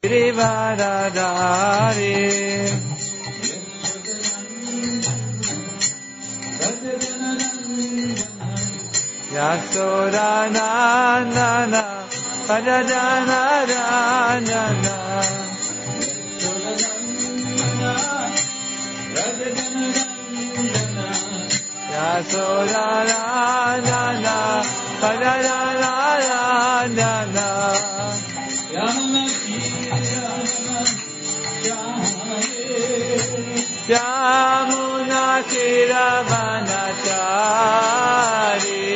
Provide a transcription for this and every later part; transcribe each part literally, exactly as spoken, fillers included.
Vadadari Yasodanandana Vajajanarandana Yasodanandana Vajajanarandana Yamuna Tiravanachari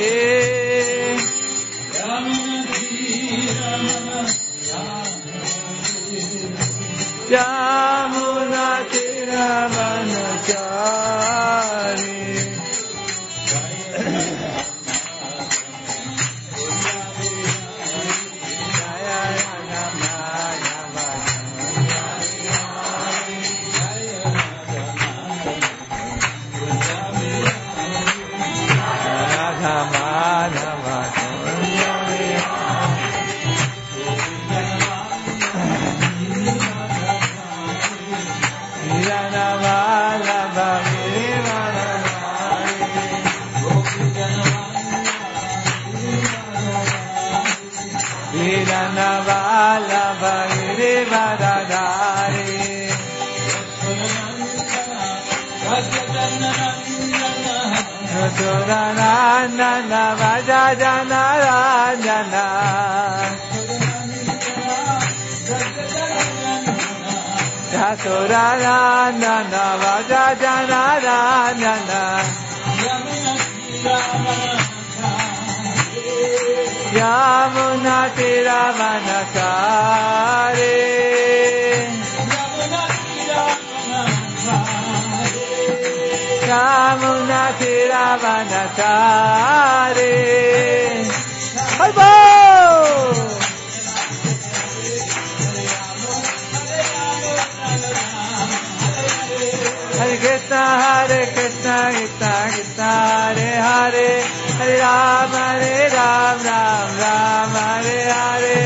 Yamuna Tiravanachari Suranandana Vajajanarandana Suranandana Vajajanarandana Yamuna Tiravanachari Yamuna Tiravanachari Hai-bo! Hare Krishna, Hare Krishna, Krishna Krishna, Hare Hare, Hare Ram, Hare Ram, Ram Ram, Hare Hare.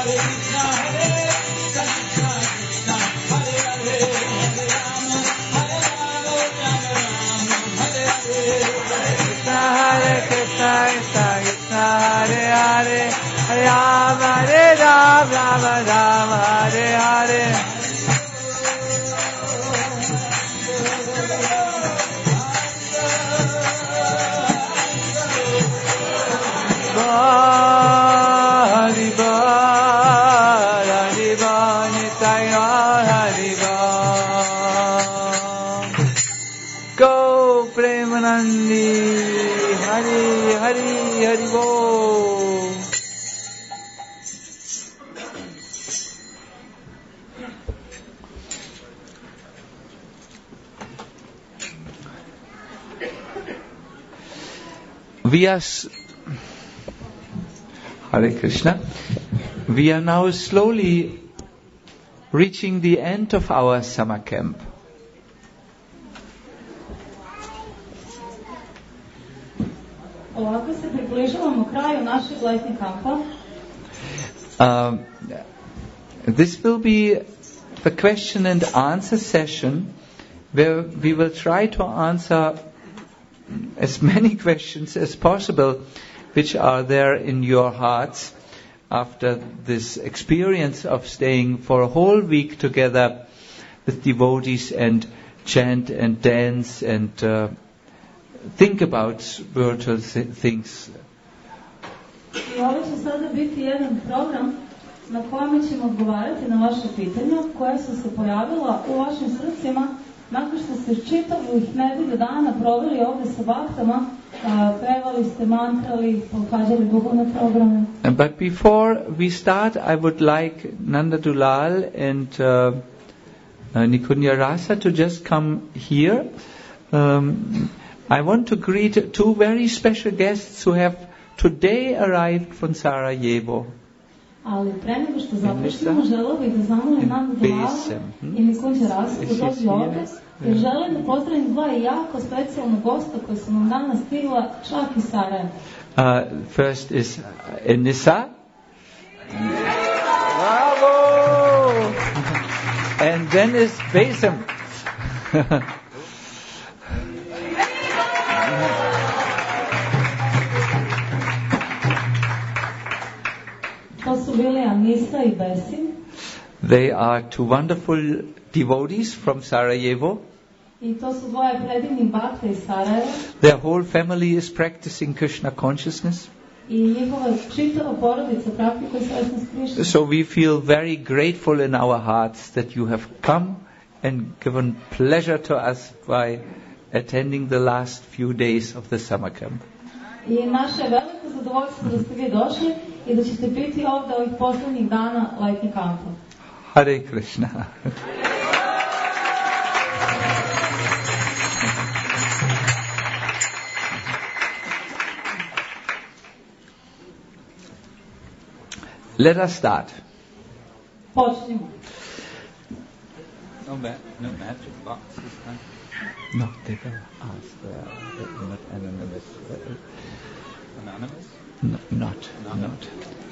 Hare Krishna, Krishna Krishna, Hare Hare, Hare Ram, Hare Ram, Ram Ram, Hare Hare. Hari Bol, Hari Bol, Nitaya, Hari Bol. Go Premanandi, Hari Hari Hari Bol. We are Hare Krishna. We are now slowly reaching the end of our summer camp. Ovako se približavamo kraju našeg letnjeg kampa. Um, this will be the question and answer session where we will try to answer as many questions as possible which are there in your hearts after this experience of staying for a whole week together with devotees and chant and dance and uh, think about spiritual things. I ovo će sada biti jedan program na kojem ćemo odgovarati na vaše pitanja koja su se pojavila u vašim srcima nakon što ste čitavih nedelju dana proveli ovdje sa baktama, pevali ste, mantrali, pohađali duhovne programe. But before we start, I would like Nanda Dulal and uh, uh, Nikunya Rasa to just come here. Um, I want to greet two very special guests who have today arrived from Sarajevo. Ali pre nego što započnemo, želeo bih da zamolim Nanda Dulala i Nikunya Rasu da dođu ovdje, jer želim da pozdravim dva jako specijalna gosta koji su nam danas stigla čak iz Sarajeva. Uh, first is Enisa. Bravo! then is Basim. They are two wonderful devotees from Sarajevo. Their whole family is practicing Krishna consciousness. So we feel very grateful in our hearts that you have come and given pleasure to us by attending the last few days of the summer camp. I naše veliko zadovoljstvo da ste vi došli i da ćete biti ovdje ovih posljednjih dana letnjeg kampa. Hare Krishna. Let us start. Počnimo. No, ma- no magic boxes, huh? No, they will ask. Uh, not anonymous. Uh, anonymous? No, not, no. not.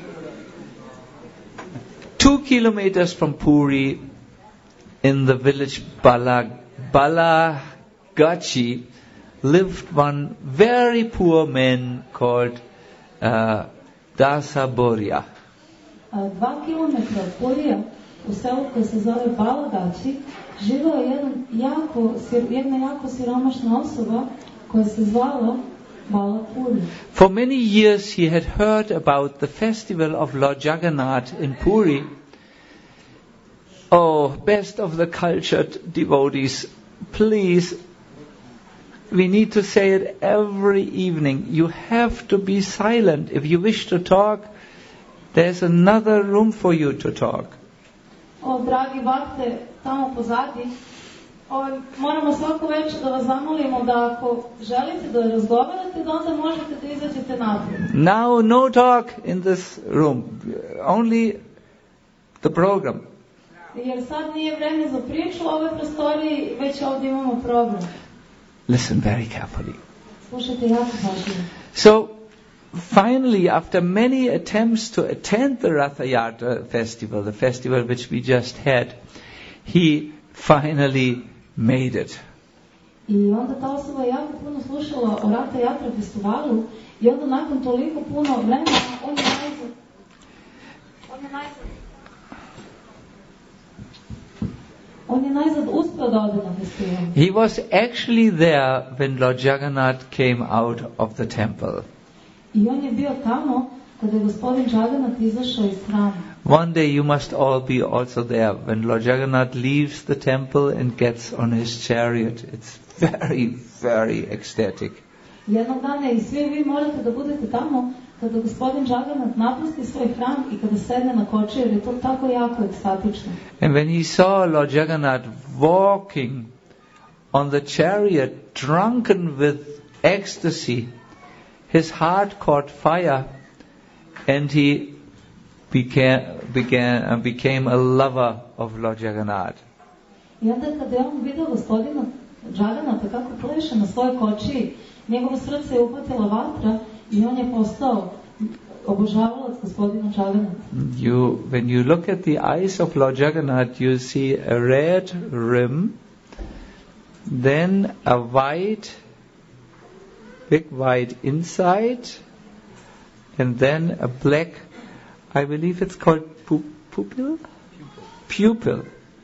Two kilometers from Puri, in the village Bala, Balagachi, lived one very poor man called uh, Dasaborya. Dva kilometra od Purija, u selu koje se zove Balagači, živao je jedan jako, jedna jako siromašna osoba koja se zvala Balapuri. For many years he had heard about the festival of Lord Jagannath in Puri. Oh, best of the cultured devotees, please, we need to say it every evening. You have to be silent. If you wish to talk, there's another room for you to talk. O, dragi bakte, tamo pozadi, o, moramo svako večer da vas zamolimo da ako želite da razgovarate, da onda možete da izađete naprijed. Now no talk in this room, only the program. Jer sad nije vreme za priču u ovoj prostoriji, već ovdje imamo program. Listen very carefully. Slušajte jako pažljivo. So, finally, after many attempts to attend the Ratha Yatra festival, the festival which we just had, he finally made it. I onda ta osoba jako puno slušala o Ratha Yatra festivalu i onda nakon toliko puno vremena on je najzad on je najzad on je najzad uspio da ode na festival. He was actually there when Lord Jagannath came out of the temple. I on je bio tamo kada je gospodin Jagannath izašao iz hrama. One day you must all be also there when Lord Jagannath leaves the temple and gets on his chariot. It's very, very ecstatic. Jednog dana i svi vi morate da budete tamo kada gospodin Jagannath napusti svoj hram i kada sedne na kočiju, jer je to tako jako ekstatično. And when he saw Lord Jagannath walking on the chariot, drunken with ecstasy, his heart caught fire, and he became began uh, became a lover of Lord Jagannath. I onda kada je on vidio gospodina Jagannatha kako pleše na svojoj kočiji, njegovo srce je uhvatila vatra i on je postao obožavalac gospodina Jagannatha. You, when you look at the eyes of Lord Jagannath, you see a red rim, then a white, big white inside, and then a black, I believe it's called pu- pupil? Pupil.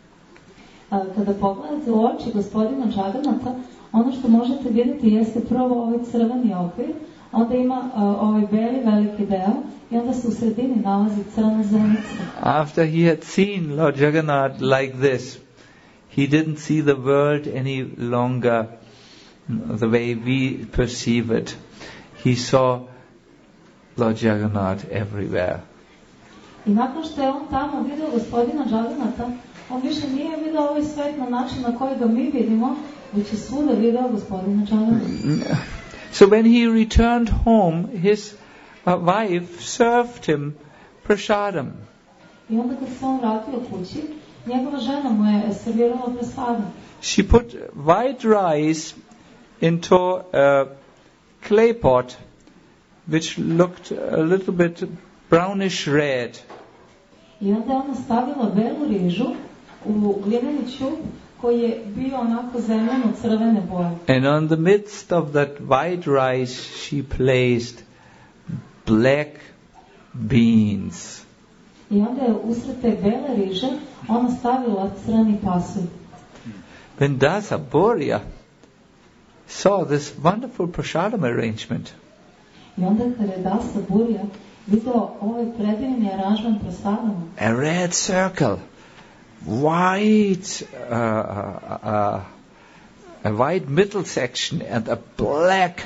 Kada pogledate u oči gospodina Jagannatha, ono što možete vidjeti jeste prvo ovaj crveni okvir, onda ima uh, ovaj beli veliki deo i onda se u sredini nalazi crna zenica. After he had seen Lord Jagannath like this, he didn't see the world any longer the way we perceive it. He saw Lord Jagannath everywhere. I nakon što je on tamo vidio gospodina Jagannatha, on više nije vidio ovaj svet na način na koji ga mi vidimo, već je svuda vidio gospodina Jagannatha. So when he returned home, his uh, wife served him prasadam. I onda kad se on vratio kući, njegova žena mu je servirala prasadam. She put white rice into a clay pot, which looked a little bit brownish red. I onda je ona stavila belu rižu u glineni ćup koji je bio onako zemljano-crvene boje. And on the midst of that white rice she placed black beans. I onda je usred te bele riže ona stavila crni pasulj. When Dasa Borya saw this wonderful prasadam arrangement, I onda kada je Dasa Burja vidio ovaj predivni aranžman prasadama, a red circle, white, uh, uh, uh, a white middle section, and a black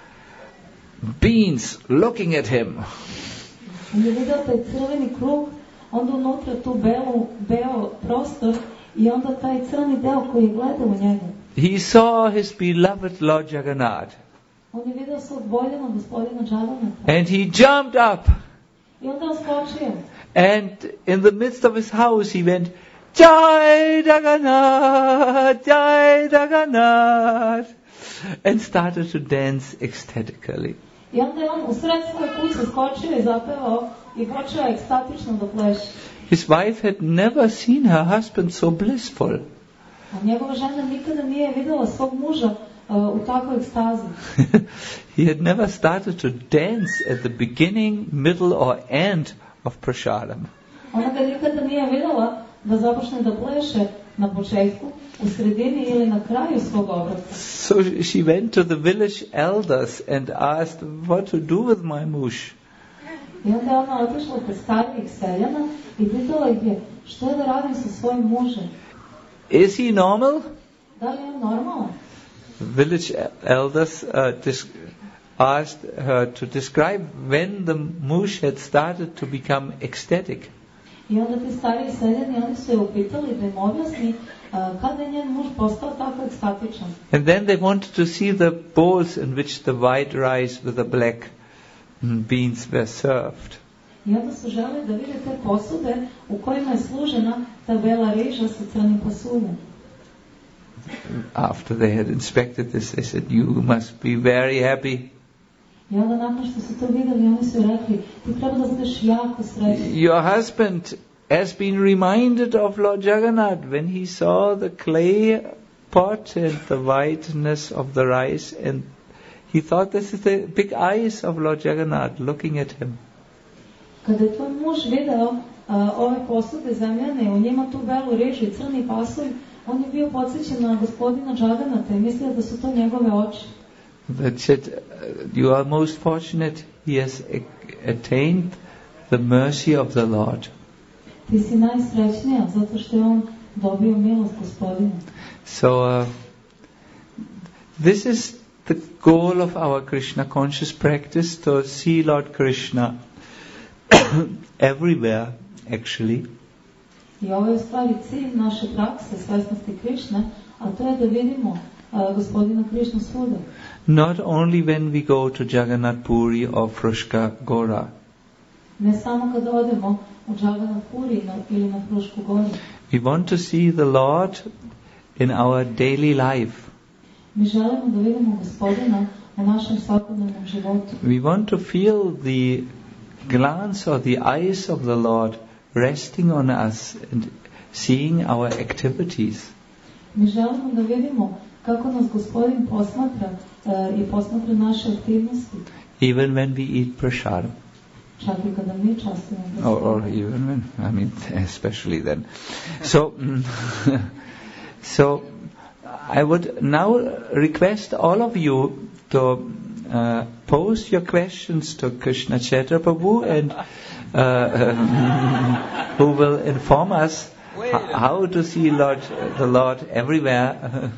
beans looking at him. on je vidio taj crveni krug, onda unutra tu belu, beo prostor i onda taj crni deo koji je gledao u njega. He saw his beloved Lord Jagannath, On je vidio svog voljenog gospodina Jagannatha. and he jumped up, I onda on skočio. and in the midst of his house he went, Jai Jagannath, Jai Jagannath, and started to dance ecstatically. I onda je on u sred svoje kuće skočio i zapevao i počeo ekstatično da pleše. His wife had never seen her husband so blissful. A njegova žena nikada nije videla svog muža uh, u takvoj ekstazi. He had never started to dance at the beginning, middle or end of prasadam. Ona ga nikada nije videla da započne da pleše na početku, u sredini ili na kraju svog obroka. So she went to the village elders and asked what to do with my muž. I onda je ona otišla kod starijih seljana i pitala ih je što je da radim sa svojim mužem. Is he normal? Da li je on normalan? Village elders uh, dis- asked her to describe when the muž had started to become ecstatic. I onda ti stariji seljani, oni su je upitali da im objasni uh, kada je njen muž postao tako ekstatičan. And then they wanted to see the bowls in which the white rice with the black mm, beans were served. I onda su želi da vide te posude u kojima je služena ta bela riža sa crnim pasuljem. After they had inspected this, they said, you must be very happy. I onda nakon što su to vidjeli, oni su rekli, ti treba da budeš jako srećan. Your husband has been reminded of Lord Jagannath when he saw the clay pot and the whiteness of the rice, and he thought this is the big eyes of Lord Jagannath looking at him. Kada je tvoj muž video uh, ove posude zemljane, u njima tu belu rižu i crni pasulj, on je bio podsjećen na gospodina Jagannatha i mislio da su to njegove oči. That said, uh, you are most fortunate. He has a- attained the mercy of the Lord. Ti si najsrećnija zato što je on dobio milost gospodina. So, uh, this is the goal of our Krishna conscious practice, to see Lord Krishna everywhere, actually. I ovo je u stvari cilj naše prakse, svesnosti Krišne, a to je da vidimo uh, gospodina Krišnu svuda. Not only when we go to Jagannath Puri or Frushka Gora. Ne samo kada odemo u Jagannath Puri na, ili na Frušku goru. We want to see the Lord in our daily life. Mi želimo da vidimo gospodina u našem svakodnevnom životu. We want to feel the glance or the eyes of the Lord resting on us and seeing our activities. Mi želimo da vidimo kako nas gospodin posmatra uh, i posmatra naše aktivnosti. Even when we eat prasadam. Čak i kada mi častimo Or, gospodina. or even when, I mean, especially then. So, mm, so I would now request all of you to uh, pose your questions to Krishna Chaitra Prabhu, and uh, who will inform us h- how to see Lord, the Lord everywhere.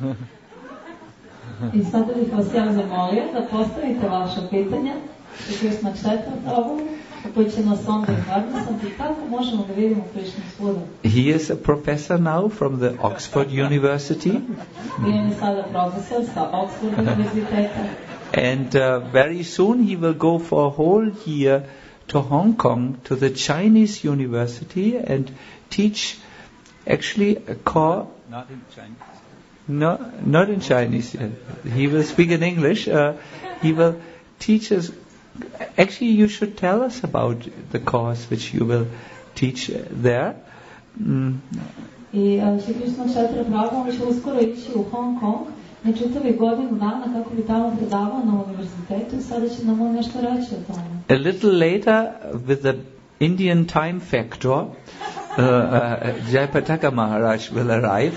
I sada bih vas ja zamolio da postavite vaša pitanja i Krishna Chaitra Prabhu, koji će nas onda informisati kako možemo da vidimo Krishnu svuda. He is a professor now from the Oxford University, I on je sada profesor sa Oxford univerziteta. and uh, very soon he will go for a whole year to Hong Kong, to the Chinese University, and teach actually a core. Not in Chinese. No, not in Chinese. uh, He will speak in English. Uh, he will teach us. Actually, you should tell us about the course which you will teach uh, there. Mm, I Šri Krishna Kshetra Prabhu će uskoro ići u Hong Kong na čitavi godinu dana kako bi tamo predavao na univerzitetu i sada će nam on nešto reći o tome. A little later, with the Indian time factor, uh, uh, Jayapataka Maharaj will arrive.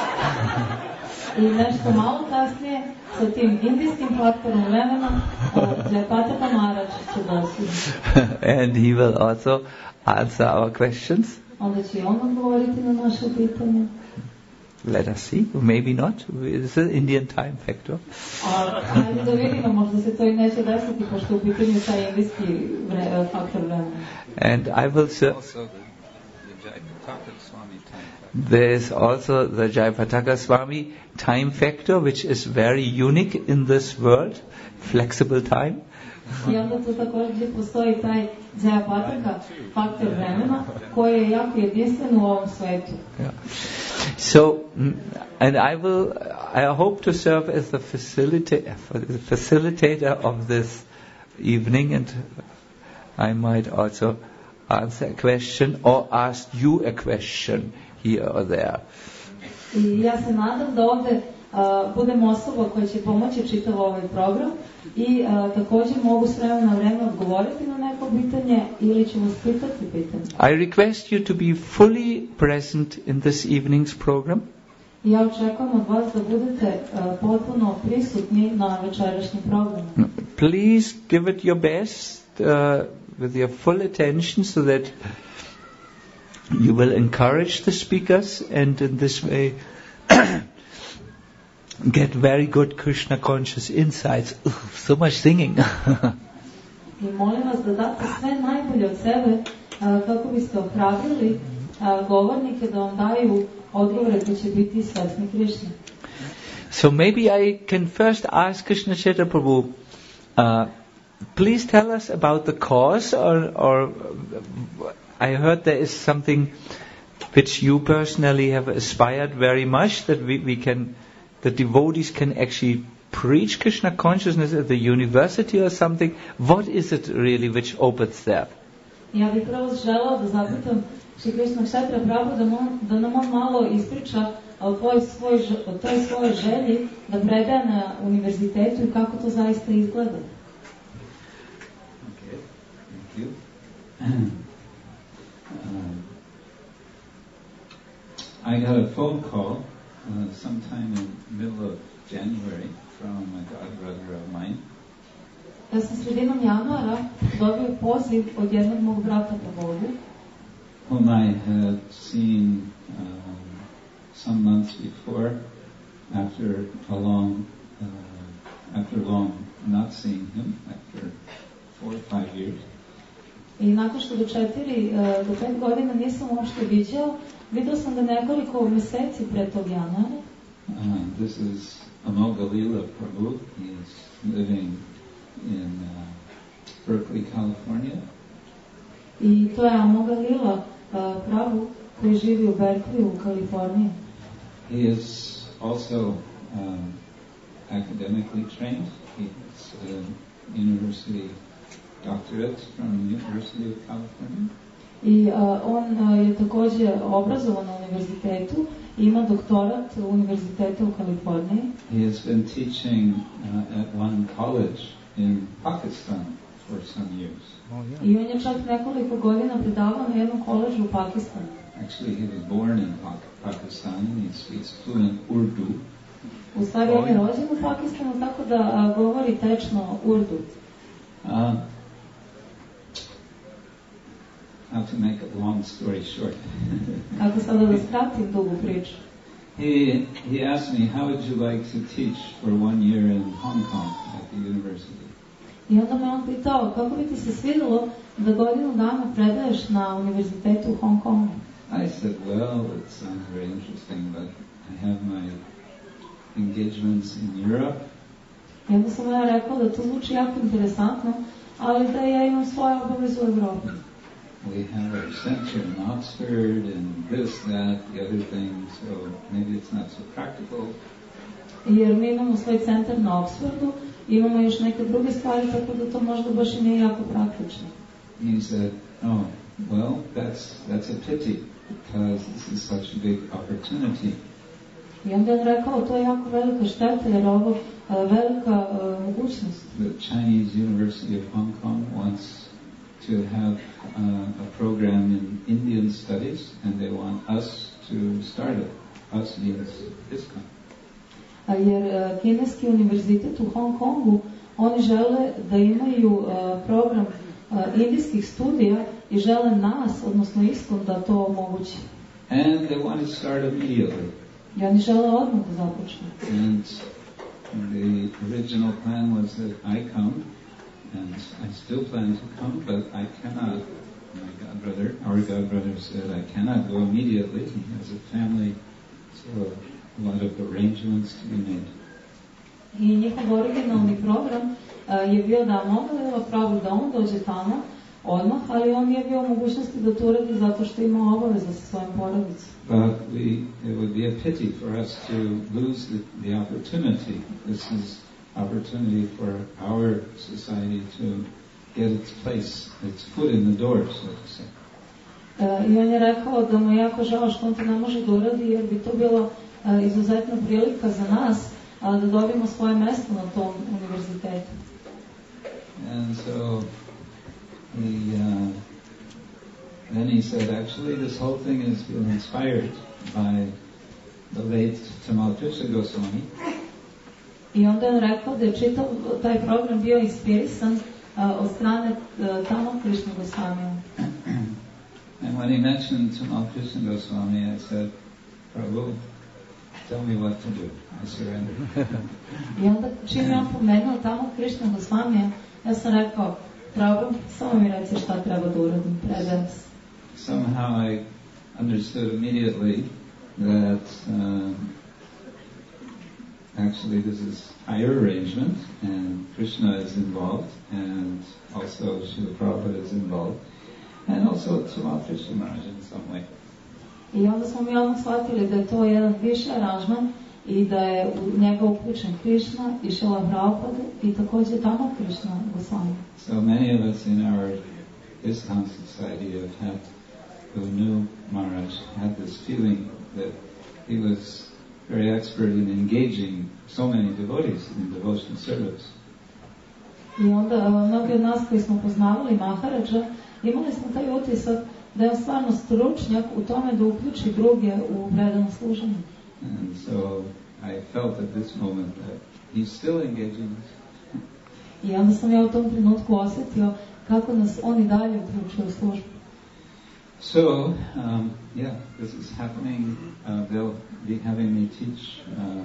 I nešto malo kasnije, sa tim indijskim faktorom vremena, uh, Jayapataka Maharaj će doći. And he will also answer our questions. Onda će on odgovoriti na naše pitanje. Let us see, maybe not. It's an Indian time factor. A ajde da vidimo, možda se to i neće desiti, pošto u pitanju taj indijski vre, faktor vremena. And I will say, Also the, the Jayapataka Swami time factor. there is also the Jayapataka Swami time factor, which is very unique in this world, flexible time. I onda tu također postoji taj Jayapataka faktor vremena koji je jako jedinstven u ovom svetu. Yeah. So, mm, and I will, I hope to serve as the facilitator, the facilitator of this evening, and I might also answer a question or ask you a question here or there. I ja se nadam da ovdje uh, budem osoba koja će pomoći čitav ovaj program i uh, također mogu s vremena na vreme odgovoriti na neko pitanje ili ću vas pitati pitanje. I request you to be fully present in this evening's program. I ja očekujem od vas da budete uh, potpuno prisutni na večerašnjem programu. Please give it your best uh, with your full attention so that you will encourage the speakers and in this way get very good Krishna conscious insights. Ugh, so much singing. I molim vas da date sve najbolje od sebe uh, kako biste ohrabrili uh, govornike da vam daju odgovore koji će biti svesni Krišne. So maybe I can first ask Krishna Chaitra Prabhu, uh, please tell us about the cause, or, or I heard there is something which you personally have aspired very much, that we, we can, the devotees can actually preach Krishna consciousness at the university or something. What is it really which opens there? Ja bih prvo želao da zapitam Šri Krishna Kshetra Prabhu da, mon, da nam on malo ispriča o toj svoj, o toj svojoj želji da predaje na univerzitetu i kako to zaista izgleda. Okay, thank you. um, I got a phone call uh, sometime in the middle of January from a godbrother of mine. Ja sam sredinom januara dobio poziv od jednog mog brata po Bogu, whom I had seen um, some months before, after a long, uh, after long not seeing him, after four or five years. I nakon što do četiri, do pet godina nisam uopšte viđao, vidio sam da nekoliko mjeseci pre tog januara. Uh, this is Amogalila Prabhu. He is living in uh, Berkeley, California. I to je Amogalila uh, Prabhu koji živi u Berkeley u Kaliforniji. He is also um, academically trained. He has a university doctorate from the University of California. I uh, on uh, je također obrazovan na univerzitetu i ima doktorat u univerzitetu u Kaliforniji. He has been teaching uh, at one college in Pakistan for some years. Oh, yeah. I on je čak nekoliko godina predavao na jednom koleđu u Pakistanu. Actually, he was born in Pak- Pakistan and he speaks fluent Urdu. U stvari on je rođen u Pakistanu, tako da a, govori tečno Urdu. Uh, how to make a long story short. Kako sada da skratim dugu priču. He, he asked me, how would you like to teach for one year in Hong Kong at the university? I onda me on pitao, kako bi ti se svidjelo da godinu dana predaješ na univerzitetu u Hong Kongu? I said, well, it sounds very interesting, but I have my engagements in Europe. I onda sam ja rekao da to zvuči jako interesantno, ali da ja imam svoje obaveze u Evropi. We have our center in Oxford and this, that, the other thing, so maybe it's not so practical. Jer mi imamo svoj centar na Oxfordu, imamo još neke druge stvari, tako da to možda baš i nije jako praktično. He said, oh, well, that's that's a pity. because this is such a big opportunity. I onda je on rekao, to je jako velika šteta jer je ovo uh, velika uh, mogućnost. The Chinese University of Hong Kong wants to have uh, a program in Indian studies, and they want us to start it. Us means ISKCON. A jer uh, Kineski univerzitet u Hong Kongu, oni žele da imaju uh, program uh, indijskih studija i žele nas, odnosno ISKCON, da to omogući. And they want to start immediately. I oni žele odmah da započnu. And the original plan was that I come, and I still plan to come, but I cannot. My godbrother, our godbrother said I cannot go immediately. He has a family, so a lot of arrangements to be made. I njihov originalni program uh, je bio da Moga pravi da on dođe tamo odmah, ali on nije bio u mogućnosti da to uradi zato što ima obaveza sa svojim porodicom. But we, it would be a pity for us to lose the, the opportunity. This is opportunity for our society to get its place, its foot in the door, so to say. Uh, I on je rekao da mu je jako žao što on to ne može da uradi jer bi to bilo uh, izuzetna prilika za nas uh, da dobijemo svoje mesto na tom univerzitetu. And so he, uh, then he said, actually this whole thing has been inspired by the late Tamal Krishna Goswami. I onda je on rekao da je čitav taj program bio inspirisan uh, od strane uh, Tamal Krishna Goswamija. And when he mentioned Tamal Krishna Goswami, I said, Prabhu, tell me what to do. I surrender. I onda čim je on pomenuo Tamal Krishna Goswamija, ja sam rekao, Prabhu, samo mi reci šta treba da uradim, predajem se. Somehow I understood immediately that uh, actually this is higher arrangement and Krishna is involved and also Srila Prabhupada is involved and also Tamal Krishna Maharaj in some way. I onda smo mi odmah shvatili da je to jedan viši aranžman i da je u njega uključen Krishna i Srila Prabhupada i također Tamal Krishna Goswami. So many of us in our ISKCON society have had, who knew Maharaj, had this feeling that he was very expert in engaging so many devotees in devotional service. I onda mnogi od nas koji smo poznavali Maharadža, imali smo taj utisak da je on stvarno stručnjak u tome da uključi druge u predano služenje. And so I felt at this moment that he's still engaging us. I onda sam ja u tom trenutku osjetio kako nas on i dalje uključuje u službu. So, um, yeah, this is happening. Uh, they'll be having me teach uh,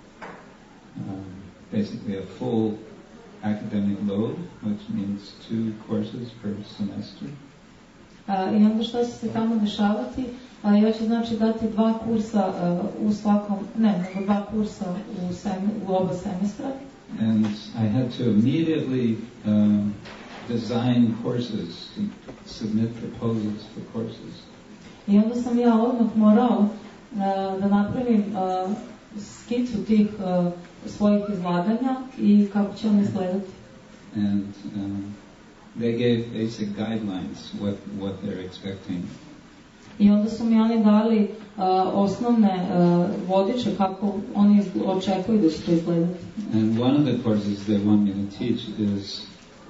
um, basically a full academic load, which means two courses per semester. Uh, I onda što će se tamo dešavati? Uh, ja ću znači dati dva kursa uh, u svakom, ne, nego dva kursa u, sem, u oba semestra. And I had to immediately um, design courses, to submit proposals for courses. I onda sam ja odmah morao uh, da napravim uh, skicu tih uh, svojih izlaganja i kako će on izgledati. And um, they gave basic guidelines what what they're expecting. I onda su mi oni dali uh, osnovne uh, vodiče kako oni očekuju da će to izgledati. And one of the courses they want me to teach is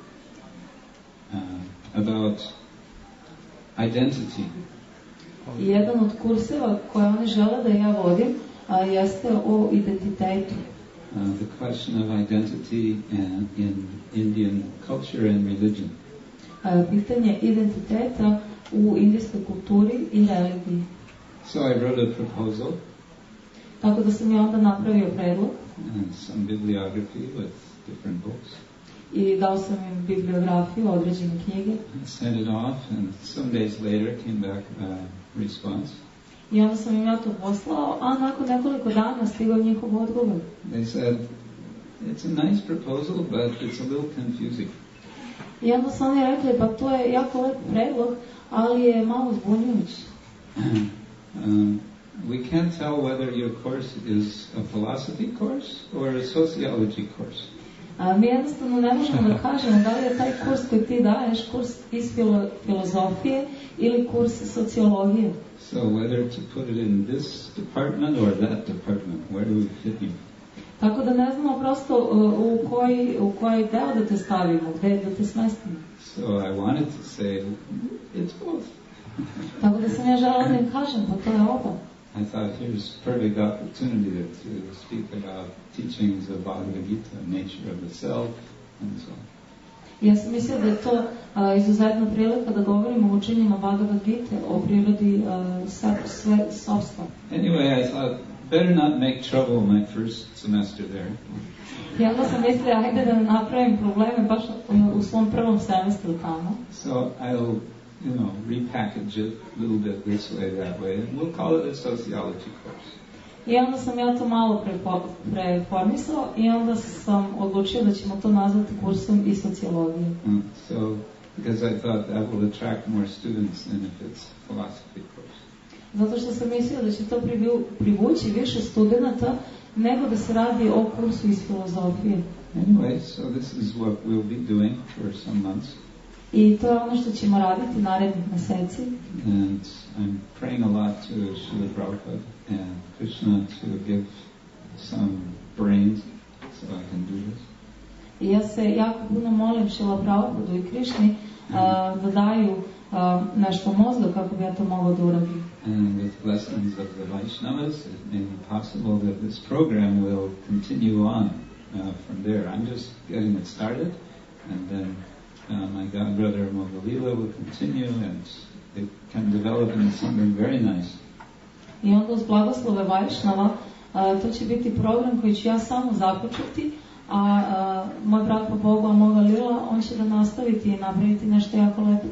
uh, about identity. I jedan od kurseva koje oni žele da ja vodim a, jeste o identitetu. Uh, the question of identity and in Indian culture and religion. Uh, pitanje identiteta u indijskoj kulturi i religiji. So I wrote a proposal. Tako da sam ja onda napravio predlog. And some bibliography with different books. I dao sam im bibliografiju, određene knjige. I sent it off, and some days later came back a response. I onda sam im ja to poslao, a nakon nekoliko dana stigao njihov odgovor. They said, it's a nice proposal, but it's a little confusing. I onda su oni rekli, pa to je jako lep predlog, ali je malo zbunjujući. um, we can't tell whether your course is a philosophy course or a sociology course. A, mi jednostavno ne možemo da kažemo da li je taj kurs koji ti daješ kurs iz filo, filozofije ili kurs sociologije. So whether to put it in this department or that department, where do we fit you? Tako da ne znamo prosto uh, u koji, u koji deo da te stavimo, gde da te smestimo. So I wanted to say, it's both. Tako da sam ja želela da im kažem, pa to je oba. I thought here's perfect opportunity to speak about teachings of Bhagavad Gita, nature of the self, and so on. Ja sam mislila da je to uh, izuzetna prilika da govorimo o učenjima Bhagavad Gita, o prirodi uh, sve, sve sobstva. Anyway, I thought, better not make trouble my first semester there. I onda sam mislila, ajde da ne napravim probleme baš u, u svom prvom semestru tamo. So I'll, you know, repackage it a little bit this way, that way, and we'll call it a sociology course. I onda sam ja to malo preformisao i onda sam odlučio da ćemo to nazvati kursom iz sociologije. Mm, so, because I thought that will attract more students than if it's philosophy course. Zato što sam mislila da će to privući više studenta nego da se radi o kursu iz filozofije. Anyway, so this is what we'll be doing for some months. I to je ono što ćemo raditi narednih meseci. And I'm praying a lot to Srila Prabhupada and Krishna to give some brains so I can do this. I ja se jako puno molim Srila Prabhupadu i Krišni uh, da daju uh, nešto mozga kako bi ja to mogla da uradim. And with blessings of the Vaishnavas, it may be possible that this program will continue on uh, from there. I'm just getting it started, and then uh, my godbrother Mogalila will continue, and it can develop into something very nice. I onda uz blagoslove Vajšnava uh, to će biti program koji ću ja samo započeti, a uh, moj brat po Bogu Mogalila, on će da nastaviti i napraviti nešto jako lepo.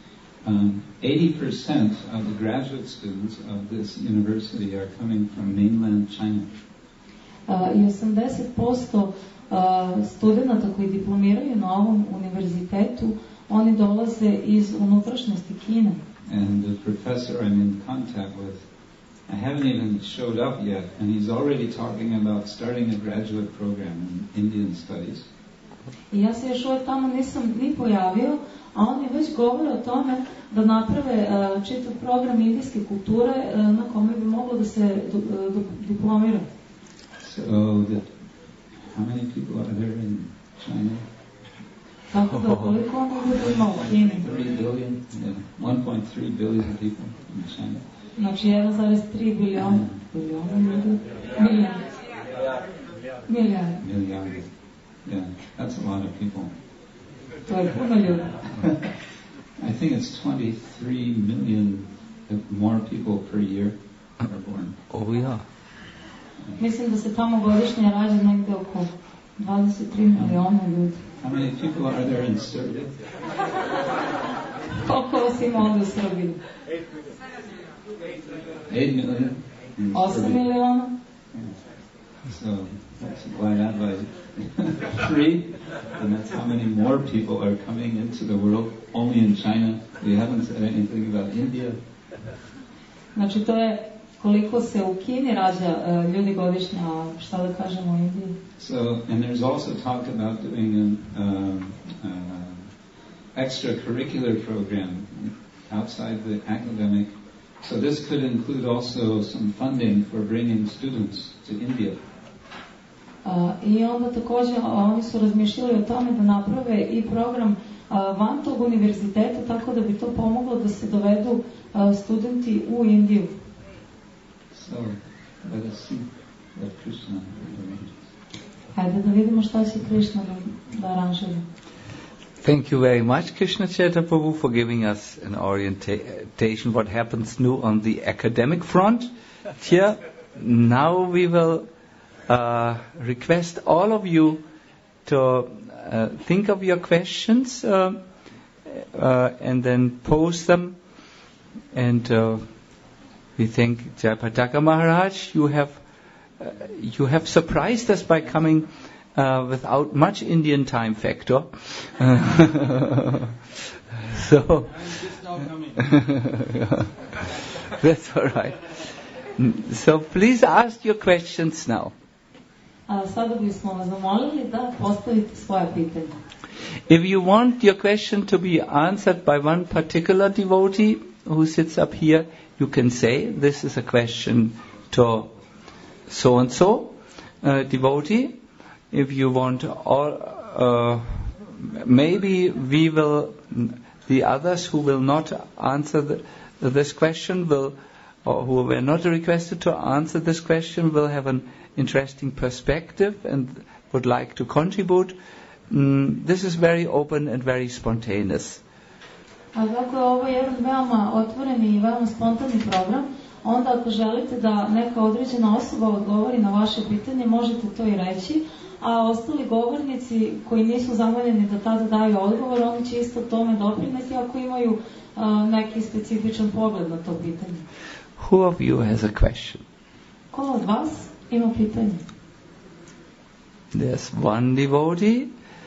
Um, eighty percent of the graduate students of this university are coming from mainland China. Uh, I osamdeset posto uh, studenta koji diplomiraju na ovom univerzitetu, oni dolaze iz unutrašnjosti Kine. And the professor I'm in contact with, I haven't even showed up yet, and he's already talking about starting a graduate program in Indian studies. I ja se još uvijek tamo nisam ni pojavio, a on je već govorio o tome da naprave uh, čitav program indijske kulture uh, na kome bi moglo da se du, uh, diplomira. So, the, how many people are there in China? Tako da koliko on ljudi ima u Kini? Three billion, yeah, one point three billion people in China. Znači jedan zarez tri biliona, biliona ljudi, milijardi. Milijardi. Milijardi. Yeah, that's a lot of people. To je puno ljudi. I think it's twenty-three million more people per year are born. Oh, yeah. Mislim da se tamo godišnje rađa negde oko dvadeset tri miliona ljudi. How many people are there in Serbia? Koliko vas ima ovdje u Srbiji? Eight million. in Osam Serbia. miliona. So that's why that was three, and that's how many more people are coming into the world only in China. We haven't said anything about India. Znači to je koliko se u Kini rađa uh, ljudi godišnje, a šta da kažemo u Indiji. So, and there's also talk about doing an um, uh, extracurricular program outside the academic. So this could include also some funding for bringing students to India. Uh, I onda također oni su razmišljali o tome da naprave i program uh, van tog univerziteta, tako da bi to pomoglo da se dovedu uh, studenti u Indiju. So let us see what Krishna arranges. Hajde da vidimo šta će Krishna da, da aranžira. Thank you very much, Krishna Chaitanya Prabhu, for giving us an orientation what happens new on the academic front. Here, now we will uh, request all of you to uh, think of your questions uh, uh, and then pose them. And uh, we thank Jayapataka Maharaj. You have uh, you have surprised us by coming Uh, without much Indian time factor. So, I'm just now coming. That's all right. So please ask your questions now. A sada bismo vas zamolili da postavite svoje pitanje. If you want your question to be answered by one particular devotee who sits up here, you can say, this is a question to so-and-so uh, devotee. If you want all, uh, maybe we will, the others who will not answer the, this question will, or who were not requested to answer this question, will have an interesting perspective and would like to contribute. Mm, this is very open and very spontaneous. A kako je ovo jedan veoma otvoreni i veoma spontani program, onda ako želite da neka određena osoba odgovori na vaše pitanje, možete to i reći, a ostali govornici koji nisu zamoljeni da tada daju odgovor, oni će isto tome doprineti ako imaju uh, neki specifičan pogled na to pitanje. Who of you has a question? Ko od vas ima pitanje? There's one devotee.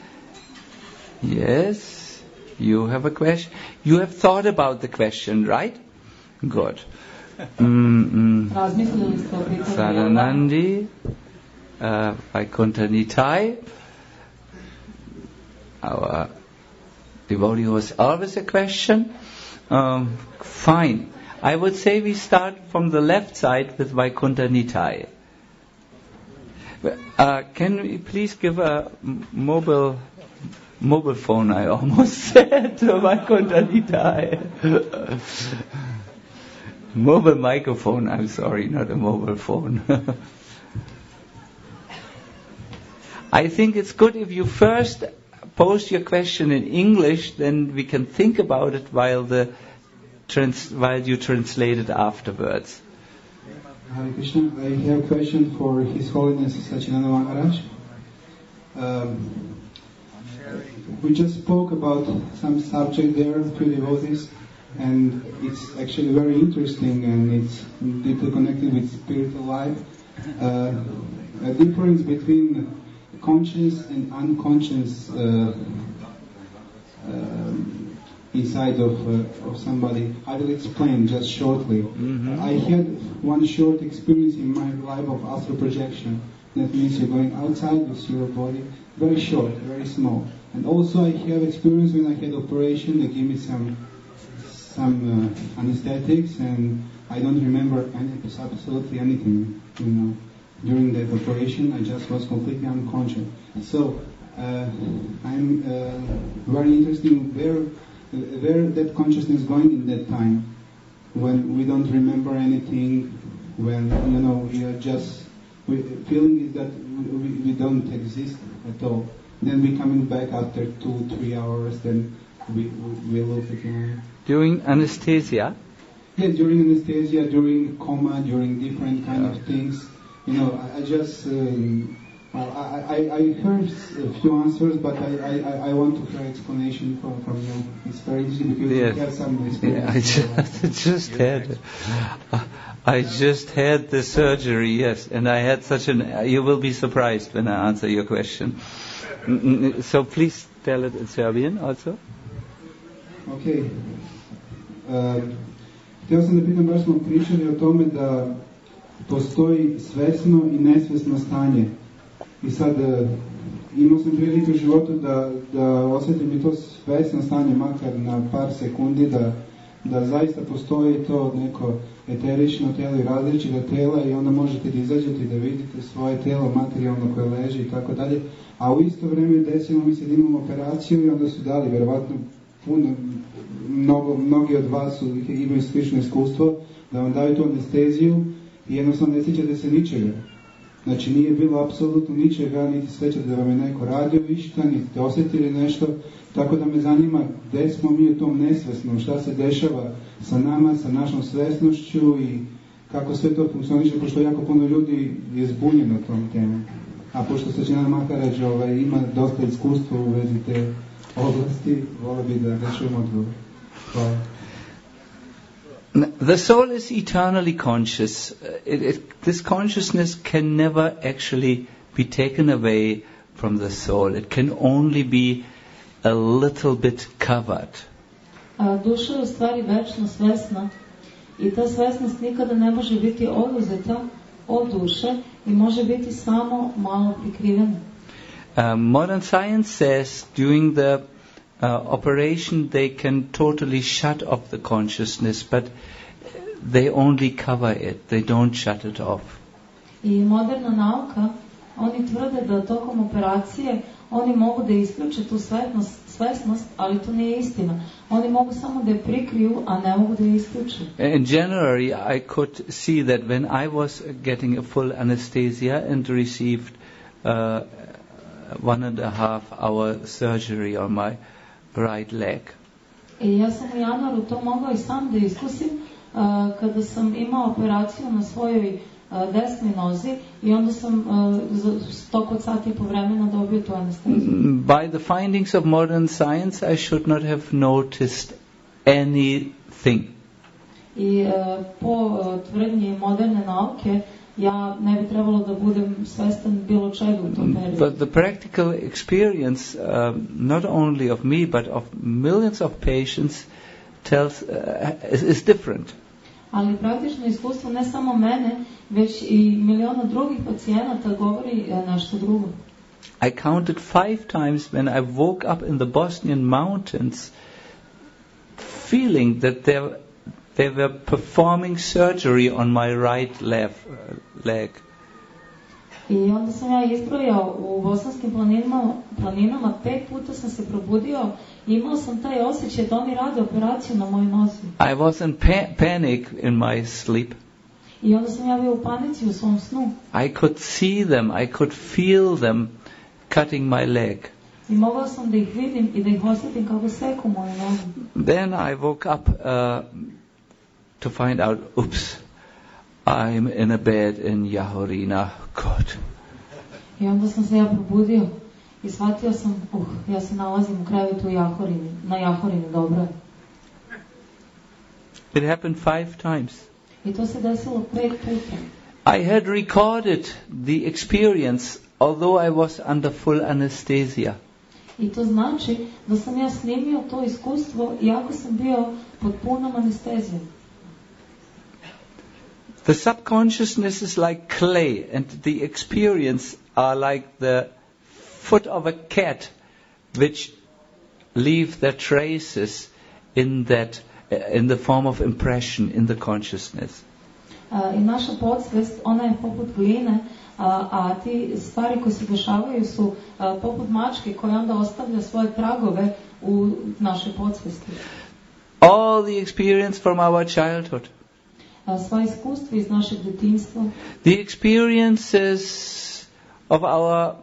Yes, you have a question. You have thought about the question, right? Good. Mm-mm. Razmislili ste o pitanju. Saranandi, uh, Vaikuntha Nitai, our devotee who has always a question. Um, fine. I would say we start from the left side with Vaikuntha Nitai. Uh, can we please give a m- mobile mobile phone, I almost said, to Vaikuntha Nitai. Mobile microphone, I'm sorry, not a mobile phone. I think it's good if you first post your question in English, then we can think about it while the trans- while you translate it afterwards. Hare Krishna, I have a question for His Holiness Sachinanda Maharaj. Um, we just spoke about some subject there, a few devotees, and it's actually very interesting and it's deeply connected with spiritual life. Uh, a difference between conscious and unconscious uh, um, inside of uh, of somebody. I will explain just shortly. Mm-hmm. I had one short experience in my life of astral projection. That means you're going outside with your body, very short, very small. And also I have experience when I had operation. They gave me some some uh, anesthetics, and I don't remember any, absolutely anything. You know, during that operation, I just was completely unconscious. So uh, I'm uh, very interested in where where that consciousness going in that time, when we don't remember anything, when you know we are just we, feeling is that we, we don't exist at all. Then we coming back after two, three hours. Then we we look again. During anesthesia? Yeah, during anesthesia, during coma, during different kind yeah. of things. You know, I, I just um, well, I, I I heard a few answers, but I, I, I want to hear explanation from, from you. It's very easy because yes. you have some experience. Yeah, I just, just had I just had the surgery, yes, and I had such an. You will be surprised when I answer your question. So please tell it in Serbian also. Okay. Uh, htio sam da pitam, baš smo pričali o tome da postoji svesno i nesvesno stanje. I sad uh, imao sam priliku u životu da, da osjetim i to svesno stanje, makar na par sekundi, da, da zaista postoji to neko eterično telo i različita tela i onda možete da izađete i da vidite svoje telo materijalno koje leži i tako dalje. A u isto vrijeme desilo mi se da imam operaciju i onda su dali, vjerovatno puno, mnogo, mnogi od vas su, imaju slično iskustvo, da vam daju tu anesteziju i jednostavno ne sjećate se ničega. Znači nije bilo apsolutno ničega, niti sjećate da vam je neko radio išta, niti ste osjetili nešto, tako da me zanima gdje smo mi u tom nesvesnom, šta se dešava sa nama, sa našom svesnošću i kako sve to funkcioniše, pošto jako puno ljudi je zbunjeno tom temom. A pošto Sachinanda Maharaj ovaj, ima dosta iskustva u vezi te oblasti, volio bi da da čujemo odgovor. Hvala. The soul is eternally conscious. It, it, this consciousness can never actually be taken away from the soul. It can only be a little bit covered. A duša je u stvari večno svesna i ta svesnost nikada ne može biti oduzeta, od duše i može biti samo malo prikriveno. Um, modern science says during the uh, operation they can totally shut off the consciousness, but they only cover it, they don't shut it off. I moderna nauka, oni tvrde da tokom operacije oni mogu da isključe tu svesnost, svesnost, ali to nije istina. Oni mogu samo da je prikriju, a ne mogu da je isključe. In January, I could see that when I was getting a full anesthesia and received uh, one and a half hour surgery on my right leg. I ja sam u januaru to mogao i sam da iskusim uh, kada sam imao operaciju na svojoj uh, desnoj nozi i onda sam uh, za tok od sati i po vremena dobio tu anesteziju. By the findings of modern science, I should not have noticed anything. I uh, po uh, tvrdnji moderne nauke, ja ne bi trebalo da budem svestan bilo čega u tom periodu. But the practical experience, uh, not only of me, but of millions of patients, tells uh, is, is different. Ali praktično iskustvo ne samo mene, već i miliona drugih pacijenata govori nešto drugo. I counted five times when I woke up in the Bosnian mountains, feeling that there they were performing surgery on my right left uh, leg. I onda sam ja ispravljao u bosanskim planinama, planinama, pet puta sam se probudio i imao sam taj osjećaj da oni rade operaciju na mojoj nozi. I was in pa- panic in my sleep. I onda sam ja bio u panici u svom snu. I could see them, I could feel them cutting my leg. I mogao sam da ih vidim i da ih osjetim kako seku moju nogu. Then I woke up uh, to find out, oops, I'm in a bed in Yahorina. God. I onda sam se ja probudio i shvatio sam, uh, ja se nalazim u krevetu u Jahorini, na Jahorini, dobro. It happened five times. I to se desilo pet puta. I had recorded the experience, although I was under full anesthesia. I to znači da sam ja snimio to iskustvo iako sam bio pod punom anestezijom. The subconsciousness is like clay, and the experience are like the foot of a cat, which leave their traces in that, in the form of impression in the consciousness. Uh, I naša podsvest, ona je poput gline, a, a ti stvari koje se dešavaju su uh, poput mačke koja onda ostavlja svoje tragove u našoj podsvesti. All the experience from our childhood. Sva iskustva iz našeg detinjstva. The experiences of our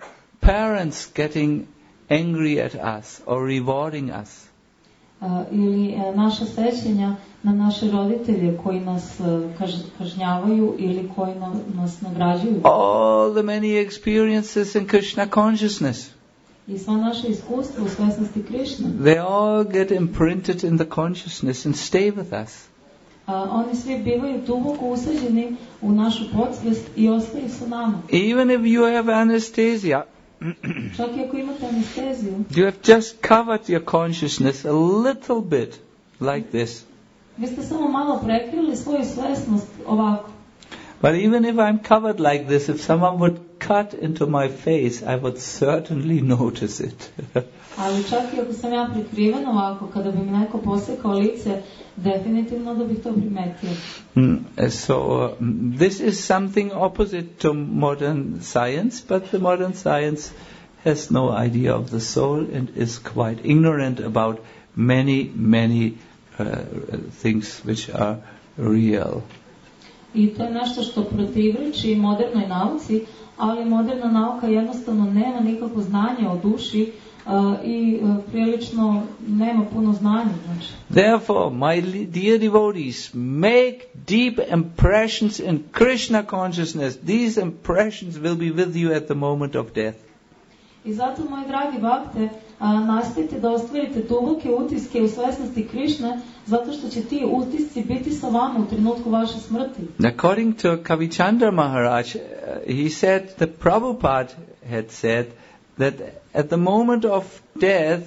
parents getting angry at us or rewarding us. Uh, ili uh, naša sećanja na naše roditelje koji nas uh, kaž, kažnjavaju ili koji na, nas nagrađuju. All the many experiences in Krishna consciousness. I sva naša iskustva u svesnosti Krishna. They all get imprinted in the consciousness and stay with us. Uh, oni svi bivaju duboko usađeni u našu podsvest i ostaju sa nama. Even if you have anesthesia, Čak i ako imate anesteziju, you have just covered your consciousness a little bit, like this. vi ste samo malo prekrili svoju svesnost ovako. But even if I'm covered like this, if someone would cut into my face, I would certainly notice it. Ali čak i ako sam ja prikriven ovako, kada bi mi neko posekao lice, definitivno da bih to primetio. Mm, so uh, this is something opposite to modern science, but the modern science has no idea of the soul and is quite ignorant about many, many uh, things which are real. I to je nešto što protivreči modernoj nauci, ali moderna nauka jednostavno nema nikakvo znanje o duši uh, i uh, prilično nema puno znanja. Znači. Therefore, my dear devotees, make deep impressions in Krishna consciousness. These impressions will be with you at the moment of death. I zato, moji dragi bakte, nastojite da ostvarite duboke utiske u svesnosti Krišne, zato što će ti utisci biti sa vama u trenutku vaše smrti. According to Kavichandra Maharaj, uh, he said, the Prabhupada had said, that at the moment of death,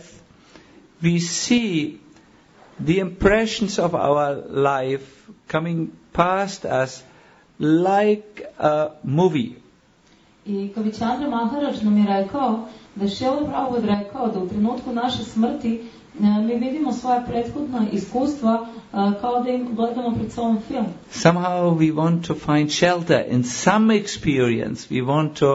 we see the impressions of our life coming past us like a movie. I Kavichandra Maharaj nam je rekao da je Šrila Prabhupada rekao da u trenutku naše smrti mi vidimo svoja prethodna iskustva kao da im gledamo pred sobom film. Somehow we want to find shelter in some experience. We want to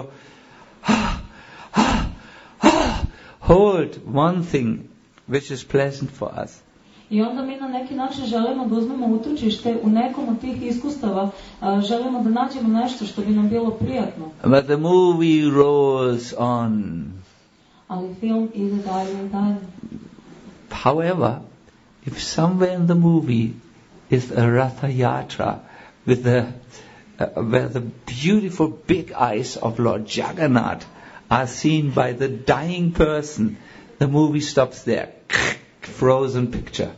hold one thing which is pleasant for us. I onda mi na neki način želimo da uzmemo utočište u nekom od tih iskustava, želimo da nađemo nešto što bi nam bilo prijatno. But the movie rolls on. Ali film ide dalje i dalje. However, if somewhere in the movie is a Ratha Yatra with the uh, where the beautiful big eyes of Lord Jagannath are seen by the dying person, the movie stops there. Frozen picture.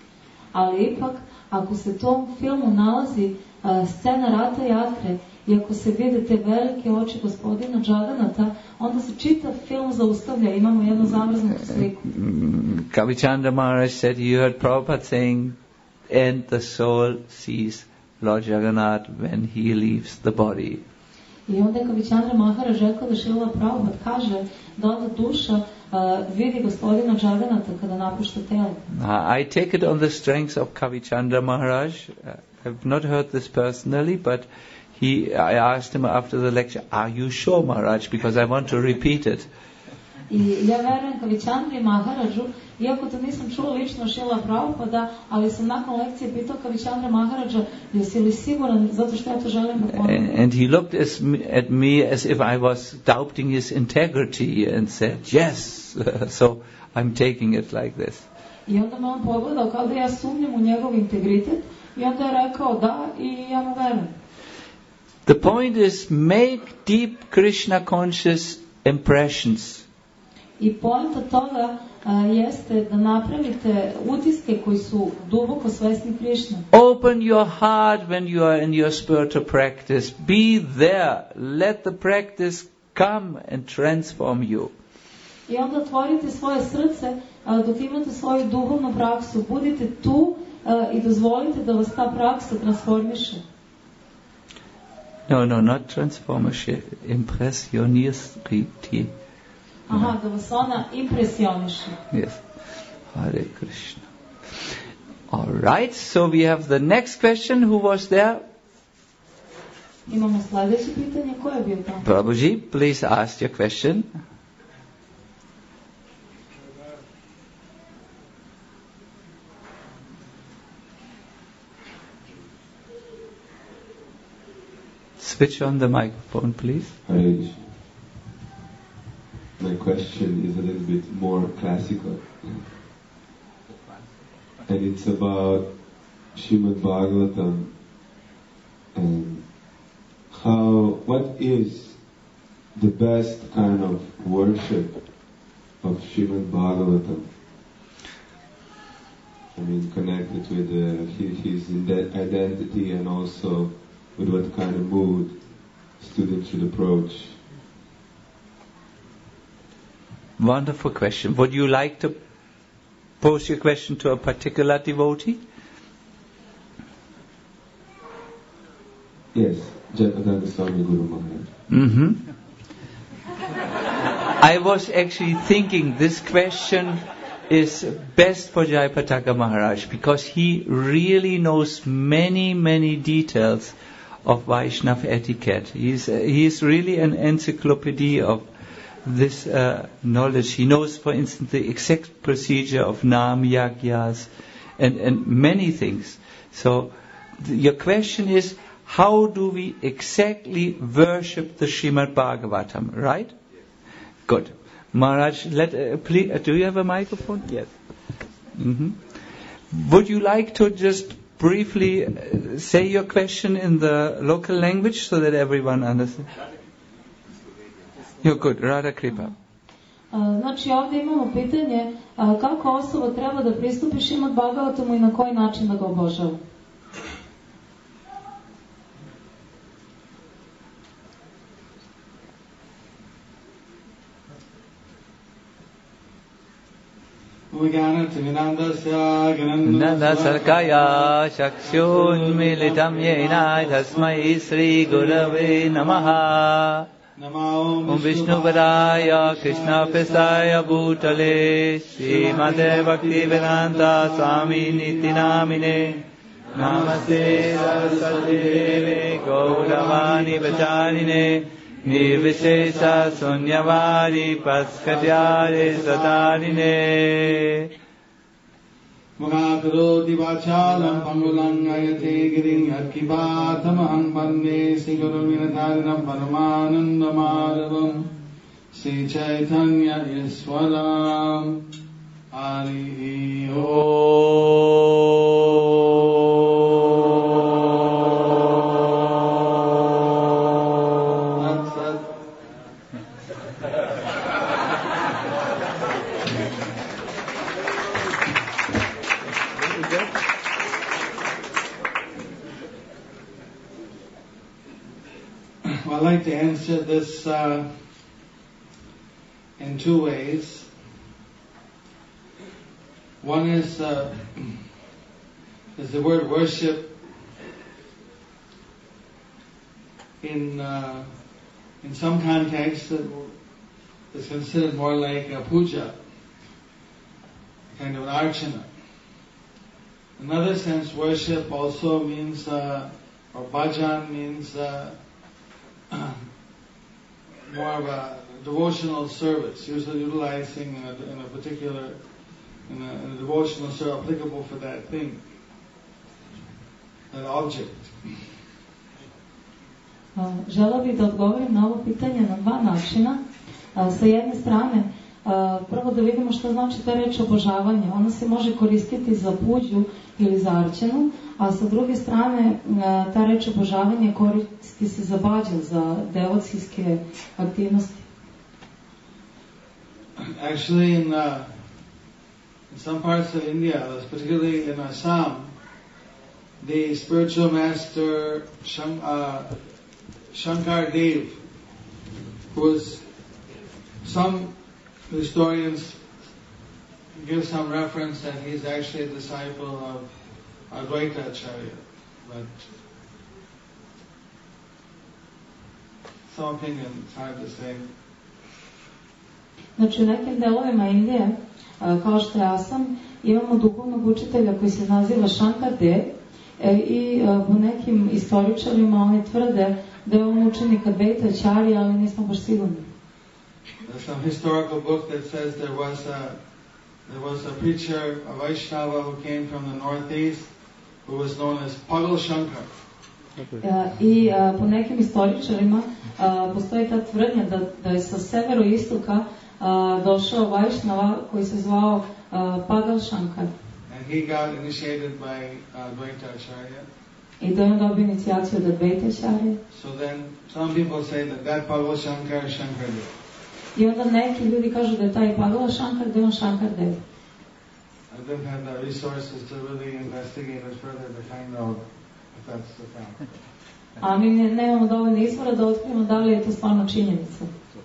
Ali ipak, ako se tom filmu nalazi uh, scena Ratha Yatre i ako se vide te velike oči gospodina Jagannatha, onda se čitav film zaustavlja, imamo jednu zamrznutu sliku. Kavichandra Maharaj said, you heard Prabhupada saying, and the soul sees Lord Jagannath when he leaves the body. I onda je Kavichandra Maharaj rekao da Šrila Prabhupada kaže da onda duša uh, vidi gospodina Jagannatha kada napušta telo. I take it on the strength of Kavichandra Maharaj. I've not heard this personally, but he, I asked him after the lecture, are you sure, Maharaj? Because I want to repeat it. I ja verujem Kavichandri Maharaju, iako to nisam čuo lično Šrila Prabhupada, ali sam nakon lekcije pitao Kavichandra Maharaja, jesi li siguran, zato što ja to želim da ponovim. And he looked as me, at me as if I was doubting his integrity and said, yes, so I'm taking it like this. I onda me on pogledao kao da ja sumnjam u njegov integritet i onda je rekao da i ja mu verujem. The point is, make deep Krishna conscious impressions. I poanta toga uh, jeste da napravite utiske koji su duboko svesni Krišne. Open your heart when you are in your spiritual practice. Be there. Let the practice come and transform you. I onda otvorite svoje srce uh, dok imate svoju duhovnu praksu. Budite tu uh, i dozvolite da vas ta praksa transformiše. No, no, not transformiše. Impressionisti. Aha, da vas ona impresioniše. Yes. Hare Krishna. All right, so we have the next question. Who was there? Imamo sljedeće pitanje. Ko je bio tamo? Prabhuji, please ask your question. Switch on the microphone, please. Hare Krishna. My question is a little bit more classical. And it's about Srimad Bhagavatam and how, what is the best kind of worship of Srimad Bhagavatam? I mean, connected with uh, his, his identity and also with what kind of mood students should approach. Wonderful question. Would you like to pose your question to a particular devotee? Yes, Jayapataka Swami Guru Maharaj. Mm-hmm. I was actually thinking this question is best for Jayapataka Maharaj because he really knows many, many details of Vaishnava etiquette. He's, uh, he's really an encyclopedia of this uh, knowledge. He knows, for instance, the exact procedure of Nam Yagyas and, and many things. So th- your question is, how do we exactly worship the Srimad Bhagavatam, right? Good. Maharaj, let, uh, please, uh, do you have a microphone? Yes. Mm-hmm. Would you like to just briefly uh, say your question in the local language so that everyone understands? You're good. Radha Kripa. Uh, znači ovdje imamo pitanje uh, kako osoba treba da pristupi Srimad Bhagavatamu i na koji način da ga obožava. Nanda Sarkaya Shakshun Militam Yena Tasmai Sri Gurave Namaha Om Vishnu Padaya Krishna Prestaya Bhutale Srimate Bhakti Vedanta Swami Niti Namine Namaste Saraswati Deve Gauravani Vacharine Nirvishesha Sunyavari Paskatyare Satarine Magakaroti Vachalam Pangulang Ayate Giring Akibatamaham Bande Sri Guru Vinatarinam Paramananda Madhavam Sri Chaitanya Iswaram Hari Om. I'd like to answer this uh, in two ways. One is, uh, is the word worship in uh, in some contexts is considered more like a puja, kind of an archana. In another sense, worship also means, uh, or bhajan means uh, more of a devotional service, usually utilizing in a, in a particular, in a, in a devotional service applicable for that thing, that object. Želeo bih da odgovorim na ovo pitanje na dva načina. Sa jedne strane, prvo da vidimo što znači ta reč obožavanje. Ona se može koristiti za puđu ili za arčanu, a sa druge strane ta reč obožavanje koristi se za bhajan, za devotske aktivnosti. Actually, in, uh, in some parts of India, particularly in Assam, the spiritual master Shank, uh, Shankar Dev, who was, some historians give some reference that he's actually a disciple of Advaita Acharya, but some opinion, it's hard to say. Znači u nekim delovima Indije, kao što je Asam, imamo duhovnog učitelja koji se naziva Shankar Dev i po nekim istoričarima oni tvrde da je on učenik Advaita Acharya, ali nismo baš sigurni. There's some historical book that says there was a there was a preacher, a Vaishnava who came from the northeast, who was known as Pagal Shankar. I po nekim istoričarima postoji ta tvrdnja da, da je sa severoistoka došao Vaishnava koji se zvao Pagal Shankar. And he got initiated by Advaita Acharya. I da je on dobio inicijaciju od Advaita Acharya. So then some people say that that Pagal Shankar is Shankar Dev. I onda neki ljudi kažu da je taj Pagala Shankar, da je on Shankar Dev. I don't have the resources to really investigate it further to find out if that's the fact. A mi ne, nemamo dovoljno izvora da otkrijemo da li je to stvarno činjenica.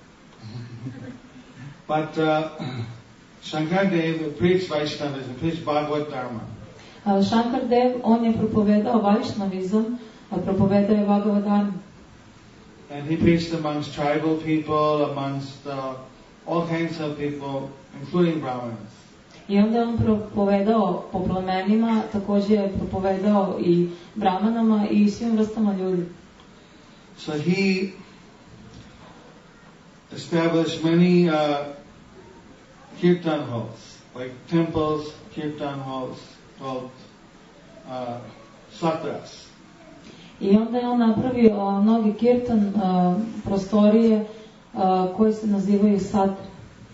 But uh, Shankar Dev preached Vaishnavism, preached Bhagavad Dharma. Uh, Shankar Dev, on je propovedao Vaishnavizam, a propovedao je Bhagavad Dharma. And he preached amongst tribal people, amongst uh, all kinds of people, including Brahmins. I onda je on propovedao po plemenima, također je propovedao i Brahmanama i svim vrstama ljudi. So he established many uh, kirtan halls, like temples, kirtan halls, called uh, satras. I onda je on napravio uh, mnogi kirtan uh, prostorije uh, koje se nazivaju satre.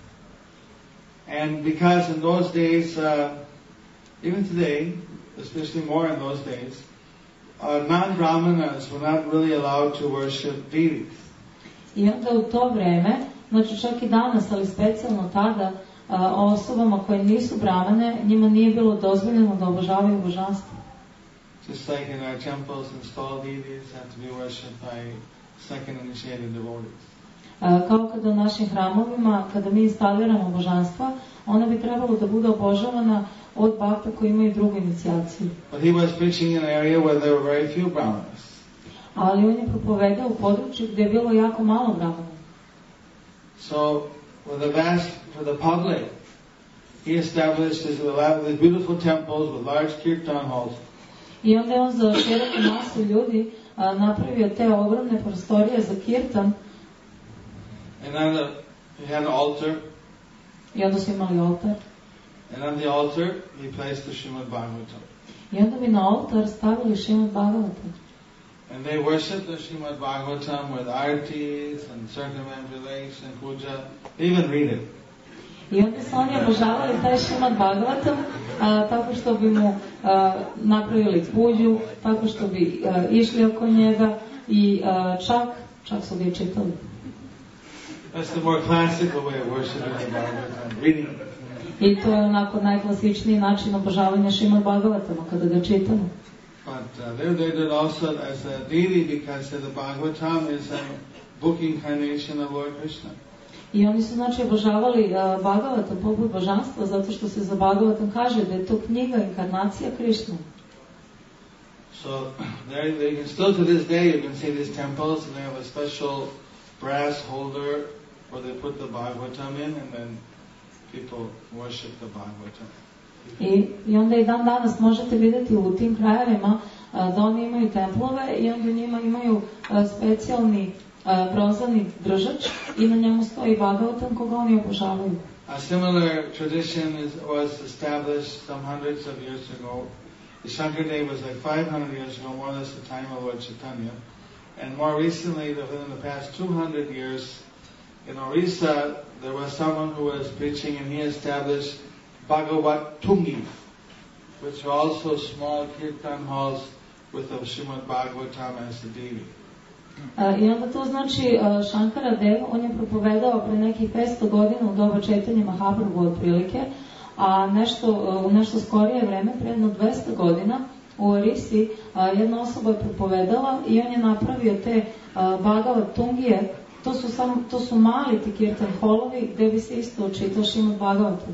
And because in those days, uh, even today, especially more in those days, uh, non-Brahmanas were not really allowed to worship deities. I onda u to vreme, znači čak i danas, ali specijalno tada, uh, osobama koje nisu Brahmane, njima nije bilo dozvoljeno da obožavaju božanstvo. Just like in our temples, installed deities have to be worshipped by second initiated devotees. Uh, kao kada u našim hramovima, kada mi instaliramo božanstva, uh, ona bi trebalo da bude obožavana od bakta koji imaju drugu inicijaciju. But he was preaching in an area where there were very few brahmanas. Ali on je propovedao u području gdje je bilo jako malo brahmana. So, with a vast, for the public, he established these beautiful temples with large kirtan halls. I onda je on za široku masu ljudi a, napravio te ogromne prostorije za kirtan. And on the, he had an altar. I onda su imali oltar. And on the altar, he placed the Srimad Bhagavatam. I onda bi na oltar stavili Srimad Bhagavatam. And they worshipped the Srimad Bhagavatam with artis and circumambulation, puja. They even read it. I onda su oni obožavali taj Srimad Bhagavatam a, tako što bi mu a, napravili puđu, tako što bi a, išli oko njega i a, čak, čak su ga i čitali. That's the more classical way of worshiping the Bhagavatam, reading it. I to je onako najklasičniji način obožavanja Srimad Bhagavatama, kada ga čitamo. But uh, there they did also as a deity because the Bhagavatam is a book incarnation of Lord Krishna. I oni su znači obožavali uh, Bhagavatam poput božanstva zato što se za Bhagavatam kaže da je to knjiga inkarnacija Krishna. So there they can still to this day you can see these temples and they have a special brass holder where they put the Bhagavatam in and then people worship the Bhagavatam. I, I onda i dan danas možete vidjeti u tim krajevima a, da oni imaju templove i onda u njima imaju a, specijalni a, bronzani držač i na njemu stoji Bhagavatam koga oni obožavaju. A similar tradition is, was established some hundreds of years ago. The Shankardev was like five hundred years ago, more or less the time of Lord Chaitanya. And more recently, within the past two hundred years, in Orissa, there was someone who was preaching and he established Bhagavat Tungi, which are also small kirtan halls with the Srimad Bhagavatam as the deity. Uh, I onda to znači uh, Shankara Dev, on je propovedao pre nekih petsto godina u doba Čaitanje Mahaprabhu otprilike, a nešto, uh, u nešto skorije vreme, pre jedno dvesta godina, u Orisi uh, jedna osoba je propovedala i on je napravio te uh, Bhagavat Tungije, to su, sam, to su mali ti kirtan holovi gde bi se isto čitao Srimad Bhagavatam.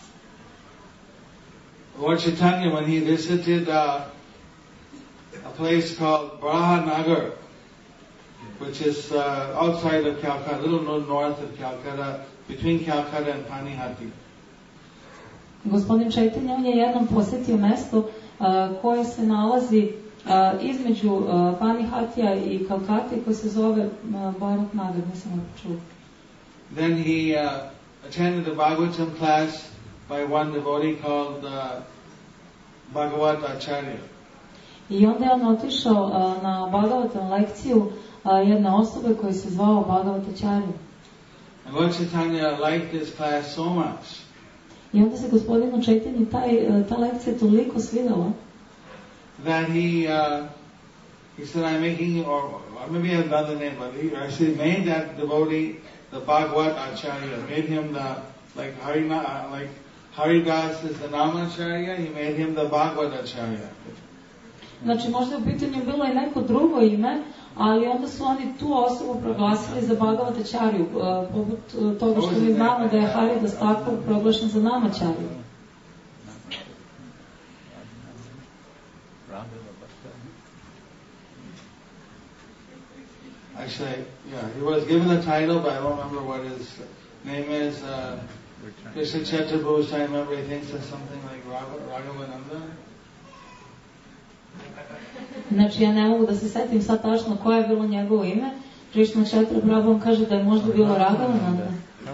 Lord Chaitanya, when he visited uh, a place called Brahanagar, which is uh, outside of Calcutta, a little north of Calcutta, between Calcutta and Panihati. Gospodin Čaitanja, on je jednom posjetio mesto uh, koje se nalazi uh, između uh, Panihatija i Kalkate, koje se zove uh, Bharat Nagar, nisam ovo čuo. Then he uh, attended a Bhagavatam class by one devotee called uh, Bhagavat Acharya. I onda je on otišao uh, na Bhagavatam lekciju uh, jedne osobe koji se zvao Bhagavat Acharya. And Lord Chaitanya liked this class so much. I onda se gospodinu Čaitanji taj, uh, ta lekcija toliko svidela that he uh, he said, I'm making, or, or maybe I have another name, but he actually made that devotee the Bhagavat Acharya, made him the, like Harina, like Haridas is the Namacharya, he made him the Bhagavat Acharya. Znači možda u pitanju bilo i neko drugo ime, ali onda su oni tu osobu proglasili za Bhagavat Acharyu, uh, poput uh, toga što mi znamo da je Haridas tako proglašen za Namacharyu. Actually, yeah, he was given the title, but I don't remember what his name is. Uh, Krishna Chaturabhush, I remember he thinks it's something like Raghavananda. Znači ja ne mogu da se setim sad tačno koje je bilo njegovo ime. Krishna Chaturabhush on kaže da je možda bilo Raghavananda.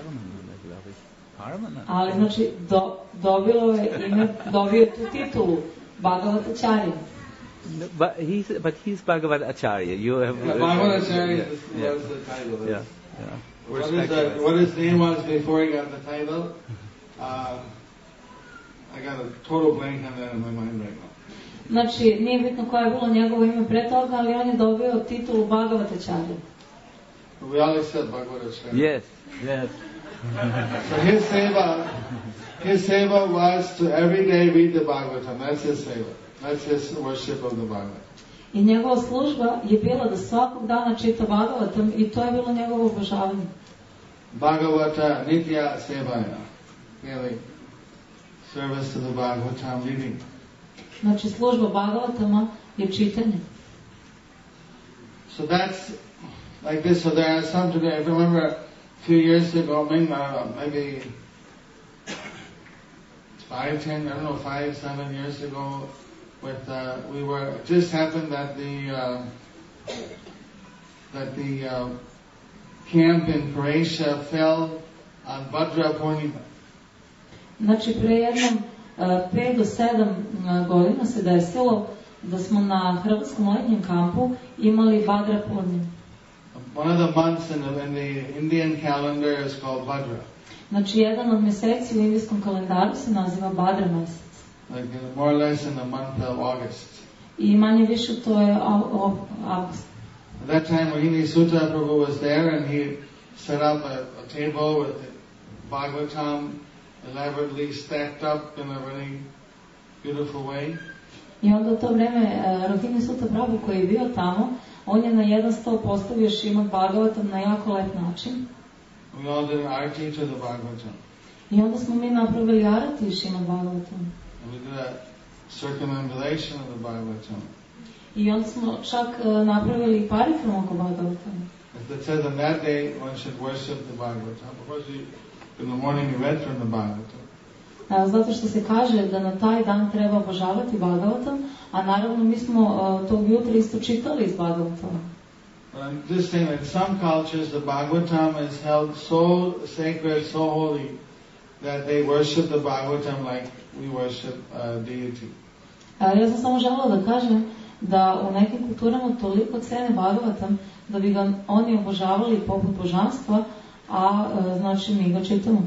Ali znači do, dobilo je ime, dobio je tu titulu Bhagavat Acharya. But he's but he's Bhagavat Acharya. You have yeah, Bhagavat Acharya is yeah. was the title. Yeah, yeah. What, is the, what his name was before he got the title? Uh, I got a total blank on that in my mind right now. Znači, nije bitno koje je bilo njegovo ime pre toga, ali on je dobio titulu Bhagavat Acharya. We always said Bhagavat Acharya. Yes, yes. So his seva, his seva was to every day read the Bhagavatam. That's his seva. That's his worship of the Bhagavatam. I njegova služba je bila da svakog dana čita Bhagavatam i to je bilo njegovo obožavanje. Bhagavata Nitya Sevaya. really service to the Bhagavatam reading. Znači služba Bhagavatama je čitanje. So that's like this. So there are some today. I remember a few years ago, maybe, uh, maybe five, ten, I don't know, five, seven years ago, with uh, we were it just happened that the uh, that the uh, camp in Croatia fell on Bhadra Purnima. Znači pre jednom pet do sedam godina se desilo da smo na hrvatskom letnjem kampu imali Bhadra Purnima. One of the months in the, in the Indian calendar is called Bhadra. Znači jedan od mjeseci u indijskom kalendaru se naziva Bhadra mjesec. Like uh, more or less in the month of August. I manje više to je avgust. At that time, Mohini Sutta Prabhu was there, and he set up a, a table with Bhagavatam elaborately stacked up in a really beautiful way. I onda u to vreme Rohini Sutta Prabhu koji je bio tamo, on je na jedan stol postavio Šrimad Bhagavatam na jako lep način. We all did an arati to the Bhagavatam. I onda smo mi napravili arati Šrimad Bhagavatam. And we did a circumambulation of the Bhagavatam. I onda smo čak uh, napravili parifram oko Bhagavatama. As it says on that day, one should worship the Bhagavatam. Of course, we, in the morning we read from the Bhagavatam. Uh, zato što se kaže da na taj dan treba obožavati Bhagavatam, a naravno mi smo uh, tog jutra isto čitali iz Bhagavatama. But I'm just saying that in some cultures the Bhagavatam is held so sacred, so holy, that they worship the Bhagavatam like we worship a deity. Uh, ja sam samo želela da kažem da u nekim kulturama toliko cene Bhagavatam da bi ga oni obožavali poput božanstva, a uh, znači mi ga čitamo.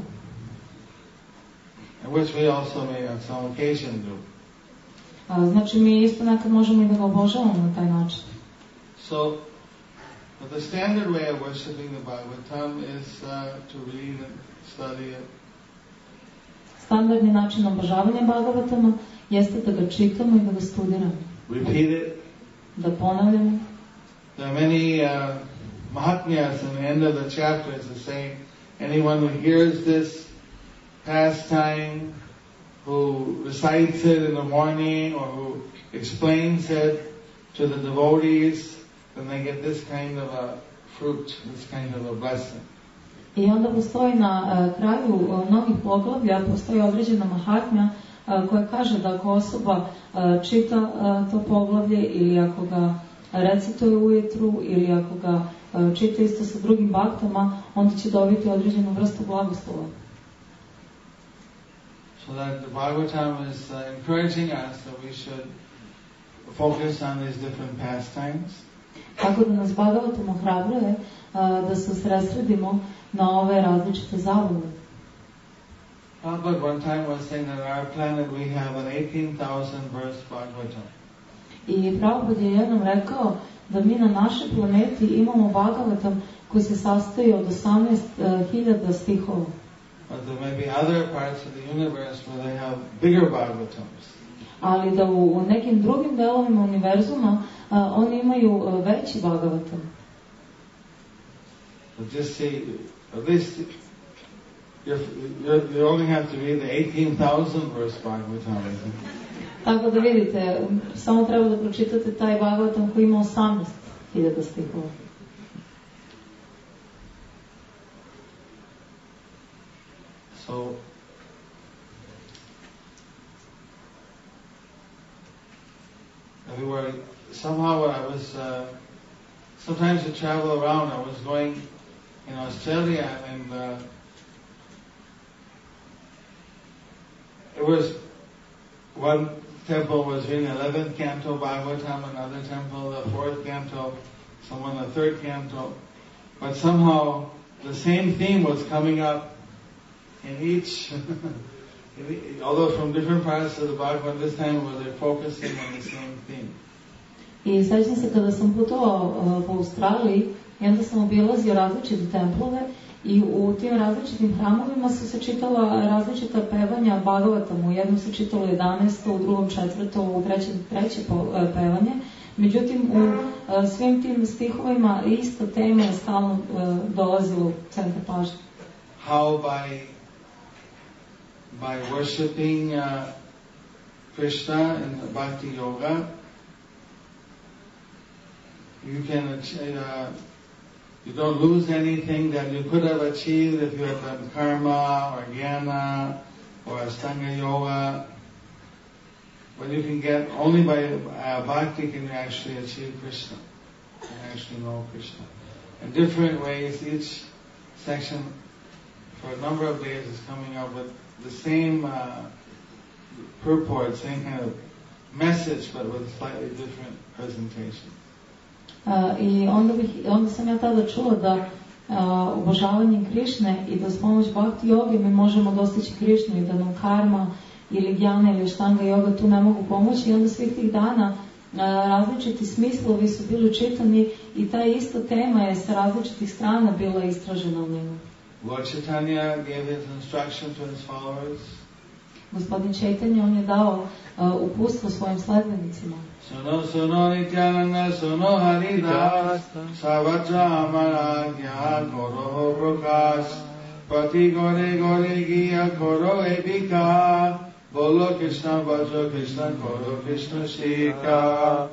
And which we also may on some occasion do. Uh, znači mi isto nekad možemo i da ga obožavamo na taj način. So, but the standard way of worshiping the Bhagavatam is uh, to read and study it. Standardni način obožavanja Bhagavatama jeste da ga čitamo i da ga studiramo. Repeat it. Da ponavljamo. There are many uh, Mahatmyas in the end of the chapters that say anyone who hears this pastime, who recites it in the morning or who explains it to the devotees, then they get this kind of a fruit, this kind of a blessing. I onda postoji na uh, kraju uh, mnogih poglavlja, postoji određena mahatmja uh, koja kaže da ako osoba uh, čita uh, to poglavlje ili ako ga recituje ujutru ili ako ga uh, čita isto sa drugim baktama, onda će dobiti određenu vrstu blagoslova. So that the Bhagavatam is uh, encouraging us that we should focus on these different pastimes. Tako da nas Bhagavatam ohrabruje uh, da se usredsredimo na ove različite zabave. Prabhupada one time was saying that on our planet we have an eighteen thousand verse Bhagavatam. I Prabhupada je jednom rekao da mi na našoj planeti imamo Bhagavatam koji se sastoji od osamnaest hiljada stihova. But there may be other parts of the universe where they have bigger Bhagavatams. Ali da u, u nekim drugim delovima univerzuma uh, oni imaju uh, veći Bhagavatam. But just see, at least you're, you're, you only have to read the eighteen thousand verse Bhagavatam. Tako da vidite, samo treba da pročitate taj Bhagavatam koji ima osamnaest hiljada stihova. So, we were, somehow I was, uh, sometimes to travel around, I was going in Australia and uh, it was, one temple was reading eleventh canto Bhagavatam, another temple the fourth canto, someone the third canto, but somehow the same theme was coming up in each, although from different parts of the Bhagavad, this time where they're focusing on the same theme. I sećam se kada sam putovao uh, po Australiji i onda sam obilazio različite templove i u tim različitim hramovima su se čitala različita pevanja Bhagavatam. U jednom se čitalo jedanaesto, u drugom četvrto, u trećem treće pevanje. Međutim, u uh, svim tim stihovima ista tema je stalno uh, dolazila u centar pažnje. How by by worshipping uh, Krishna in Bhakti Yoga, you can achieve, uh, you don't lose anything that you could have achieved if you had done karma or jnana or Astanga Yoga. But you can get, only by uh, bhakti can you actually achieve Krishna, and actually know Krishna. In different ways, each section for a number of days is coming up with the same uh, purport, same kind of message, but with a slightly different presentation. Uh, I onda, bih, onda sam ja tada čula da uh, obožavanjem Krišne i da s pomoć bhakti joge mi možemo dostići Krišnu i da nam karma ili jnana ili štanga yoga tu ne mogu pomoći. I onda svih tih dana uh, različiti smislovi su bili čitani i ta ista tema je sa različitih strana bila istražena u njemu. Lord Chaitanya gave his instruction to his followers. Gospodin Chaitanya, on je dao uh, uputstvo svojim sledbenicima. Suno suno nityananda suno haridas savaja amaragya koro prakash pati gore gore giya koro ebika bolo Krishna vajo Krishna koro Krishna shika.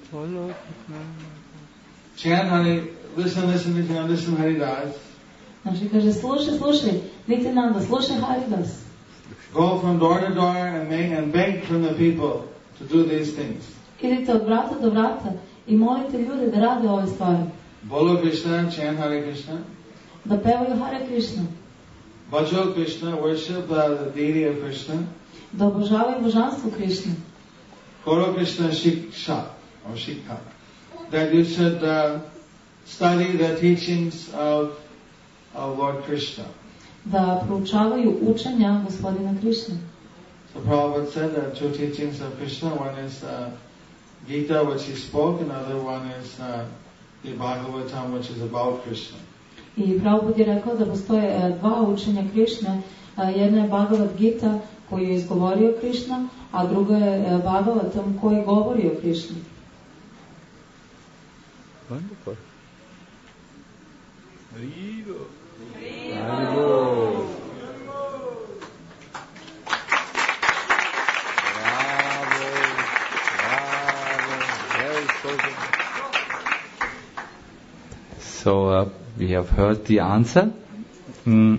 Chant Hari, listen, listen, listen, listen Haridas. Znači kaže, slušaj, slušaj, Nityananda, slušaj Haridas. Go from door to door and make and beg from the people to do these things. Idite od vrata do vrata i molite ljude da rade ove stvari. Bolo Krishna, chant Hare Krishna. Da pevaju Hare Krishna. Bhajo Krishna, worship the deity of Krishna. Da obožavaju božanstvo Krishna. Koro Krishna Shiksha, or Shikha. That you should uh, study the teachings of, of Lord Krishna. Da proučavaju učenja gospodina Krishna. So Prabhupada said that two teachings of Krishna, one is uh, Gita, which he spoke, and another one is uh, the Bhagavatam, which is about Krishna. I Prabhupada je rekao da postoje dva učenja Krishne. Jedna je Bhagavad Gita koju je izgovorio Krishna, a druga je Bhagavatam koji govori o Krishni. Wonderful. Haribo. Haribo. So uh, we have heard the answer, mm.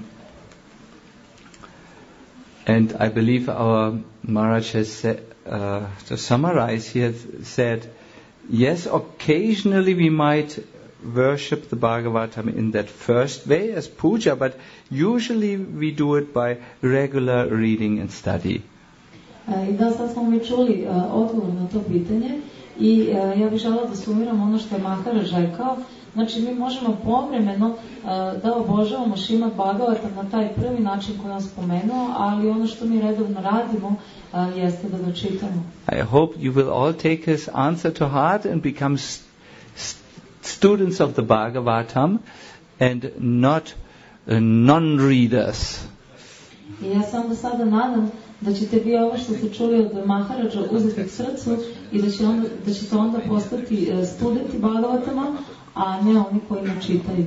and I believe our Maharaj has said, uh, to summarize, he has said, yes, occasionally we might worship the Bhagavatam in that first way as puja, but usually we do it by regular reading and study. I da, sad smo mi čuli uh, odgovor na to pitanje i uh, ja bih žela da sumiram ono što je Maharaj rekao. Znači, mi možemo povremeno uh, da obožavamo Šrimad Bhagavatam na taj prvi način koji on spomenuo, ali ono što mi redovno radimo uh, jeste da ga čitamo. I hope you will all take his answer to heart and become st- st- students of the Bhagavatam and not uh, non-readers. I ja sam da sada nadam da ćete vi ovo što ste čuli od Maharaja uzeti k srcu i da, će onda, da ćete onda postati uh, studenti Bhagavatama, a ne oni koji ne čitaju.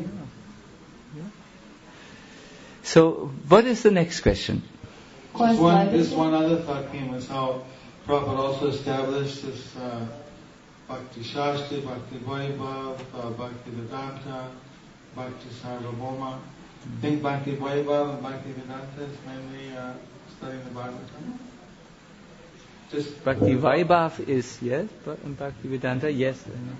So, what is the next question? This one, this one other thought came was how Prabhupada also established this uh, Bhakti Shastri, Bhakti Vaibhav, uh, Bhakti Vedanta, Bhakti Sarvabhauma. I think Bhakti Vaibhav and Bhakti Vedanta is mainly uh, studying the Bhagavatam. Just Bhakti Vaibhav is, yes, but and Bhakti Vedanta, yes.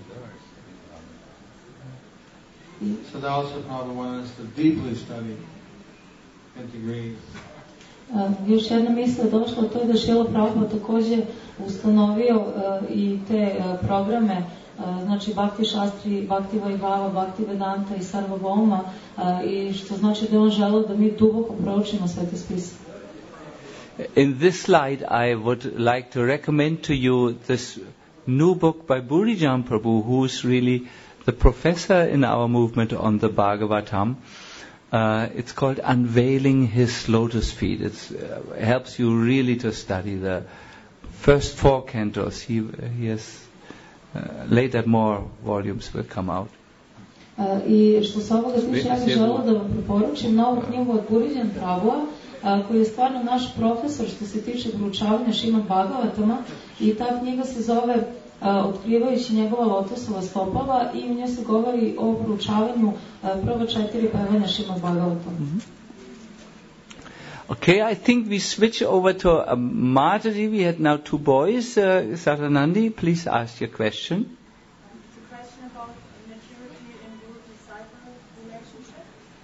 So that also Prabhupada wanted us to deeply study in degrees. Uh, još jedna misla je došla, to je da Šrila Prabhupada također ustanovio uh, i te uh, programe, uh, znači Bhakti Shastri, Bhakti Vaibhava, Bhakti Vedanta i Sarvabhauma, uh, i što znači da on želeo da mi duboko proučimo sve te spise. In this slide I would like to recommend to you this new book by Burijan Prabhu, who's really the professor in our movement on the Bhagavatam. Uh, it's called Unveiling His Lotus Feet. It uh, helps you really to study the first four cantos. He, he has uh, later more volumes will come out. Uh, I što se ovoga tiče, ja bih žela da vam preporučim novu knjigu od Burijan Prabhuva, koji je stvarno naš profesor što se tiče proučavanja Šrimad Bhagavatama, i ta knjiga se zove Otkrivajući njegova lotosova stopala, i u njoj se govori o proučavanju prva četiri pevanja Šrimad Bhagavatama. Mm-hmm. Okay, I think we switch over to uh, Madhuri. We had now two boys. Uh, Saranandi, please ask your question. It's a question about maturity in guru-disciple relationship.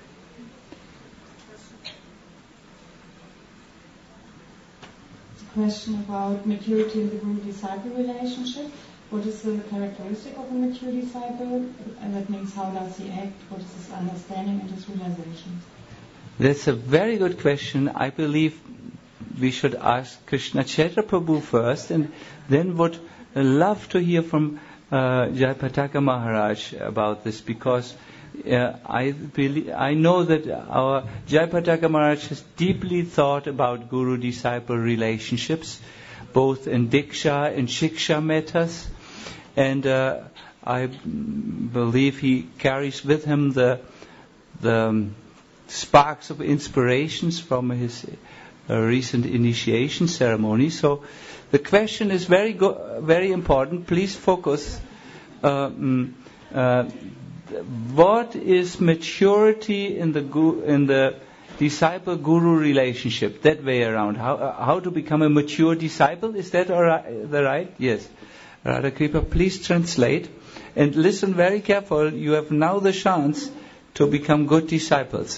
It's a question about maturity in the guru-disciple relationship. What is the characteristic of a mature disciple? And that means how does he act? What is his understanding and his realizations? That's a very good question. I believe we should ask Krishna Chaitra Prabhu first, and then would love to hear from uh, Jayapataka Maharaj about this, because uh, I believe, I know that our Jayapataka Maharaj has deeply thought about guru-disciple relationships, both in Diksha and Shiksha matters, and uh, I believe he carries with him the the sparks of inspirations from his uh, recent initiation ceremony. So the question is very go- very important. Please focus. Uh, uh, what is maturity in the gu- in the disciple-guru relationship? That way around. How uh, how to become a mature disciple? Is that all right, the right? Yes. Radha Kripa, please translate and listen very careful. You have now the chance to become good disciples.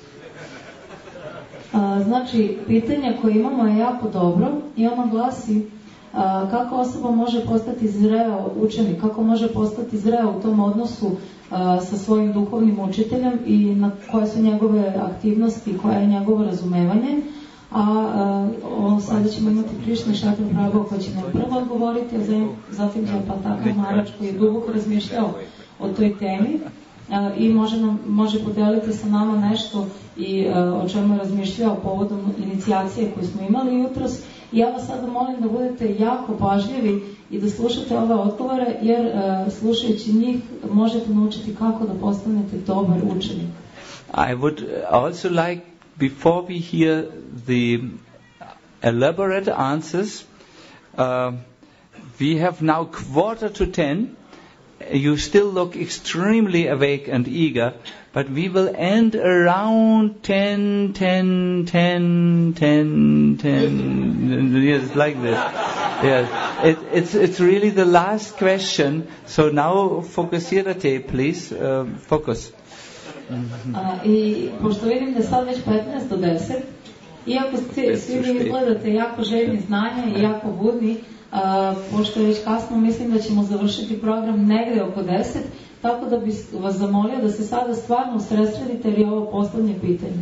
Uh, znači, pitanje koje imamo je jako dobro i ono glasi uh, kako osoba može postati zreo učenik, kako može postati zreo u tom odnosu uh, sa svojim duhovnim učiteljem i na koje su njegove aktivnosti, koje je njegovo razumevanje. A uh, sada ćemo imati Krishna Chaitra Prabhu koji će nam prvo odgovoriti, a zatim Jayapataka Maharaj koji je duboko razmišljao o toj temi. Uh, i može, nam, može podeliti sa nama nešto i uh, o čemu je razmišljao povodom inicijacije koju smo imali jutros. I ja vas sada molim da budete jako pažljivi i da slušate ove odgovore, jer uh, slušajući njih možete naučiti kako da postanete dobar učenik. I would also like, before we hear the elaborate answers, uh, we have now quarter to ten. You still look extremely awake and eager, but we will end around ten, ten, ten, ten, ten. Yes, like this. Yes, it, it's it's really the last question. So now fokusirate, please. Uh, focus. Uh, I pošto vidim da je sad već petnaest do deset, iako svi, svi vi izgledate jako željni znanja i jako budni, Uh, pošto je već kasno, mislim da ćemo završiti program negde oko deset, tako da bih vas zamolio da se sada stvarno usredsredite, jer je ovo poslednje pitanje.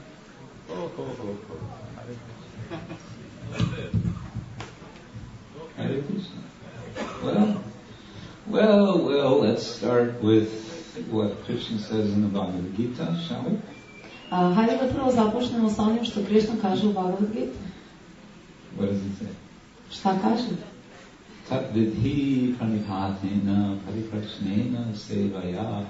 Well, well, well, let's start with what Krishna says in the Bhagavad Gita, shall we? Uh, hajde da prvo započnemo sa onim što Krishna kaže u Bhagavad Gita. What does he say? Šta kaže? Tat vidhi pranipatena pariprachnena sevaya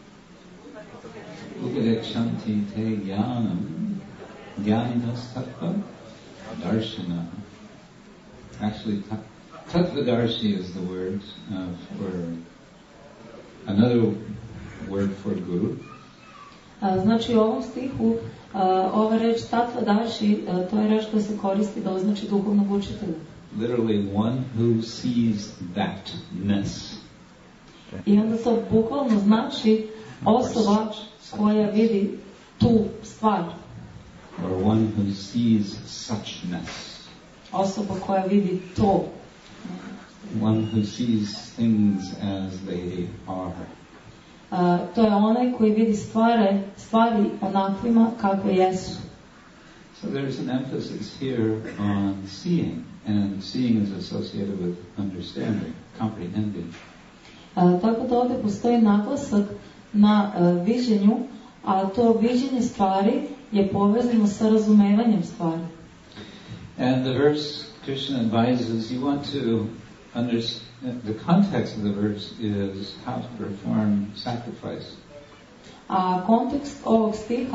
upadekshanti te jnanam jnaninas tattva darshana. Actually, tattvadarshi is the word uh, for another word for guru. Uh, znači u ovom stihu uh, ova reč tattvadarshi, uh, to je reč koja se koristi da označi duhovnog učitelja. Literally one who sees that-ness. I onda to bukvalno znači osoba koja vidi tu stvar. Or one who sees suchness. Osoba koja vidi to. One who sees things as they are. Uh, to je onaj koji vidi stvari, stvari onakvima kakve jesu. So there's an emphasis here on seeing, and seeing is associated with understanding, comprehending. Uh, tako da ovdje postoji naglasak na uh, viđenju, a to viđenje stvari je povezano sa razumevanjem stvari. And the verse Krishna advises you want to understand. The context of the verse is how to perform sacrifice. A kontekst ovog stiha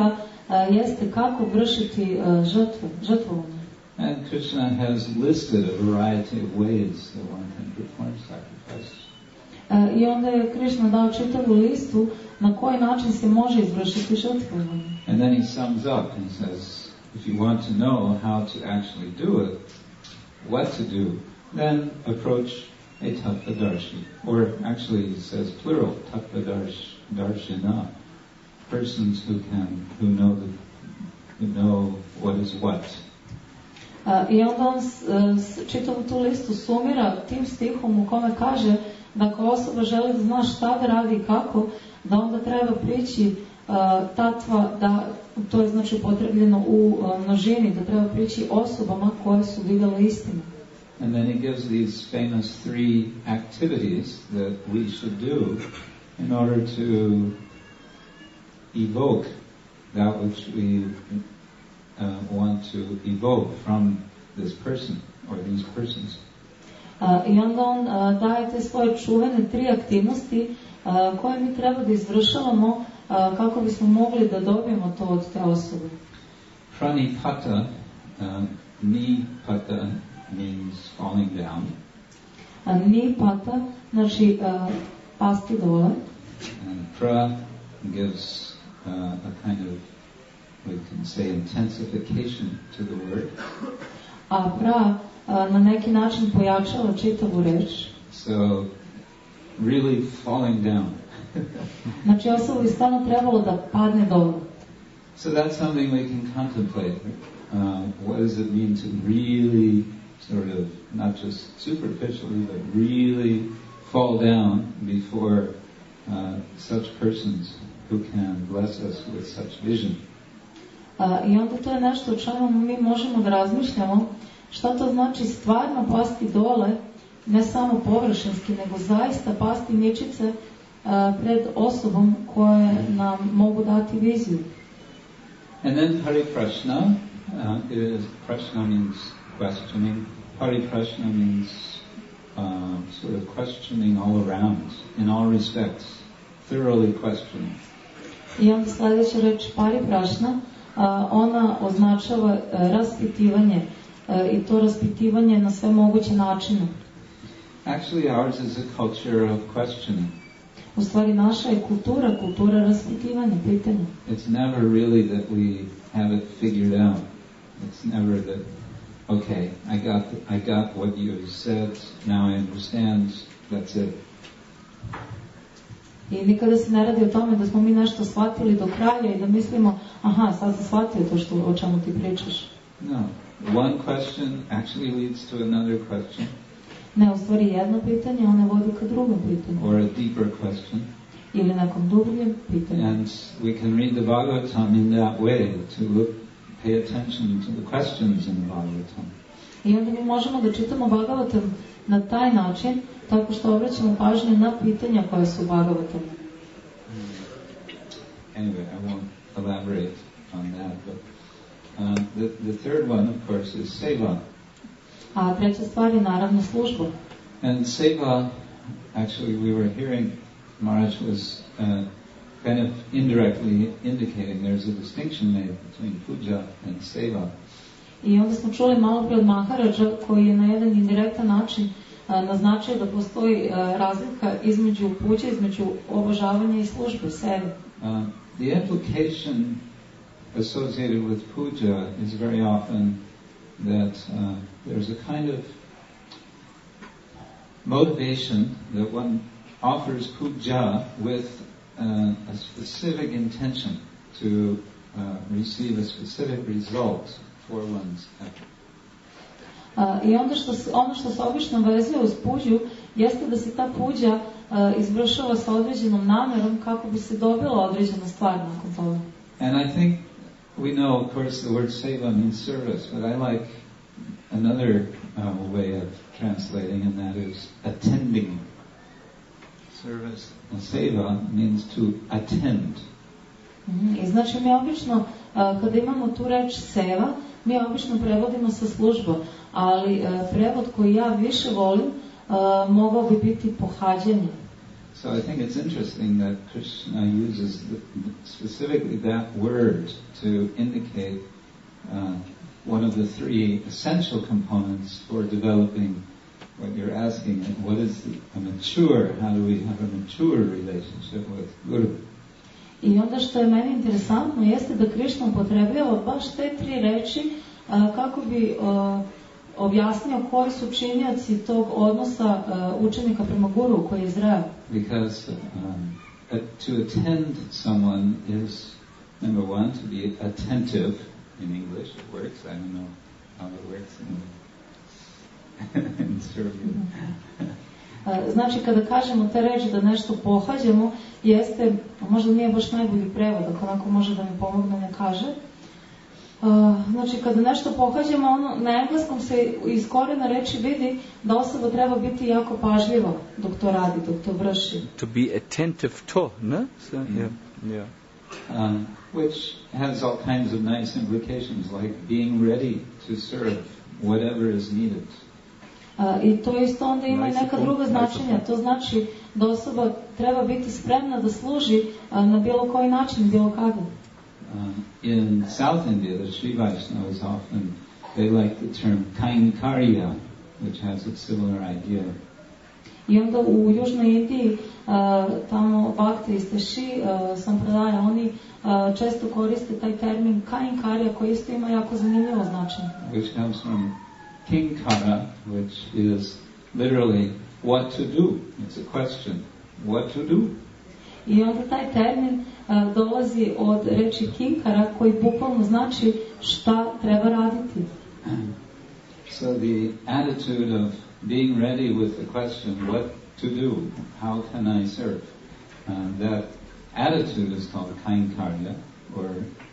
uh, jeste kako vršiti uh, žrtve, žrtvovanje. And Krishna has listed a variety of ways that one can perform sacrifice. Uh, I onda je Krishna dao čitavu listu na koji način se može izvršiti žrtvovanje. And then he sums up and says, if you want to know how to actually do it, what to do, then approach a tattvadarshi. Or actually he says plural, tattvadarshina, persons who can, who know the, who know what is what. Uh, I onda on s, s, čitavu tu listu sumira tim stihom u kome kaže da ako osoba želi da zna šta da radi i kako, da onda treba prići uh, tatva, da, to je znači upotrebljeno u uh, množini, da treba prići osobama koje su vidjeli istinu. And then he gives these famous three activities that we should do in order to evoke that which we uh, want to evoke from this person or these persons. Uh, I onda on uh, daje te svoje čuvene tri aktivnosti uh, koje mi treba da izvršavamo uh, kako bismo mogli da dobijemo to od te osobe. Pranipata, uh, nipata means falling down. Uh, nipata, znači uh, pasti dole. And pra gives uh, a kind of, we can say, intensification to the word. A pra uh, na neki način pojačava čitavu reč. So, really falling down. Znači osobi stvarno trebalo da padne dole. So that's something we can contemplate. Uh, what does it mean to really sort of, not just superficially, but really fall down before uh, such persons who can bless us with such vision. Uh, I onda to je nešto o čemu mi možemo da razmišljamo, šta to znači stvarno pasti dole, ne samo površinski, nego zaista pasti ničice uh, pred osobom koje nam mogu dati viziju. And then pariprashna, uh, is, prashna means questioning. Pariprashna means uh, sort of questioning all around, in all respects, thoroughly questioning. I onda sljedeća reč pariprašna, uh, ona označava uh, raspitivanje uh, i to raspitivanje na sve moguće načine. Actually, ours is a culture of questioning. U stvari naša je kultura, kultura raspitivanja, pitanja. It's never really that we have it figured out. It's never that, okay, I got the, I got what you said, now I understand, that's it. I nikada se ne radi o tome da smo mi nešto shvatili do kraja i da mislimo, aha, sad sam shvatio to što, o čemu ti pričaš. No. One question actually leads to another question. Ne, u stvari jedno pitanje, ono vodi ka drugom pitanju. Or a deeper question. Ili nekom dubljem pitanju. And we can read the Bhagavatam in that way, to look, pay attention to the questions in the Bhagavatam. I onda mi možemo da čitamo Bhagavatam na taj način, tako što obraćamo pažnju na pitanja koja su u Bhagavatamu. Anyway, I won't elaborate on that, but uh, the, the third one, of course, is seva. A treća stvar je naravno služba. And seva, actually we were hearing, Maharaj was uh, kind of indirectly indicating there's a distinction made between puja and seva. I onda smo čuli malo pre od Maharaja koji je na jedan indirektan način uh, naznačio da postoji uh, razlika između puđe, između obožavanja i službe, sebe. Uh, the implication associated with puja is very often that uh, there's a kind of motivation that one offers puja with uh, a specific intention to uh, receive a specific result for one's effort. Uh, I onda što se, ono što se obično vezuje uz puđu jeste da se ta puđa uh, izvršava sa određenom namerom kako bi se dobila određena stvar nakon toga. And I think we know, of course, the word seva means service, but I like another uh, way of translating, and that is attending. Service. And seva means to attend. Mm-hmm. I znači mi obično, uh, kada imamo tu reč seva, mi obično prevodimo sa službom, ali uh, prevod koji ja više volim uh, mogao bi biti pohađanje. So I think it's interesting that Krishna uses the, specifically that word to indicate uh, one of the three essential components for developing what you're asking. What is a mature, how do we have a mature relationship with Guru? I onda što je meni interesantno jeste da Krishna upotrebljava baš te tri reči a, kako bi a, objasnio koji su činioci tog odnosa a, učenika prema guru koji je zreo. Because um, uh, to attend someone is, number one, to be attentive. In English it works. I don't know how it works in, in Serbian. Znači, kada kažemo te reči da nešto pohađamo, jeste, možda nije baš najbolji prevod, ako onako može da mi pomogne, ne kaže. Znači, kada nešto pohađamo, ono, na engleskom se iz korena reči vidi da osoba treba biti jako pažljiva dok to radi, dok to vrši. To be attentive to, ne? So, yeah, yeah. Um, which has all kinds of nice implications, like being ready to serve whatever is needed. Uh, I to isto onda ima i neka druga značenja. To znači da osoba treba biti spremna da služi uh, na bilo koji način, bilo kada. Um, in South India, the Sri Vaishnavas often, they like the term kainkarya, which has a similar idea. I onda u Južnoj Indiji, uh, tamo Bhakti i Steši, uh, Sampradaja, oni uh, često koriste taj termin kainkarya koji isto ima jako zanimljivo značenje. Which comes from kinkara, which is literally what to do. It's a question. What to do? I onda taj termin uh, dolazi od reči kinkara koji bukvalno znači šta treba raditi. So the attitude of being ready with the question, what to do, how can I serve, uh, that attitude is called kainkarya, or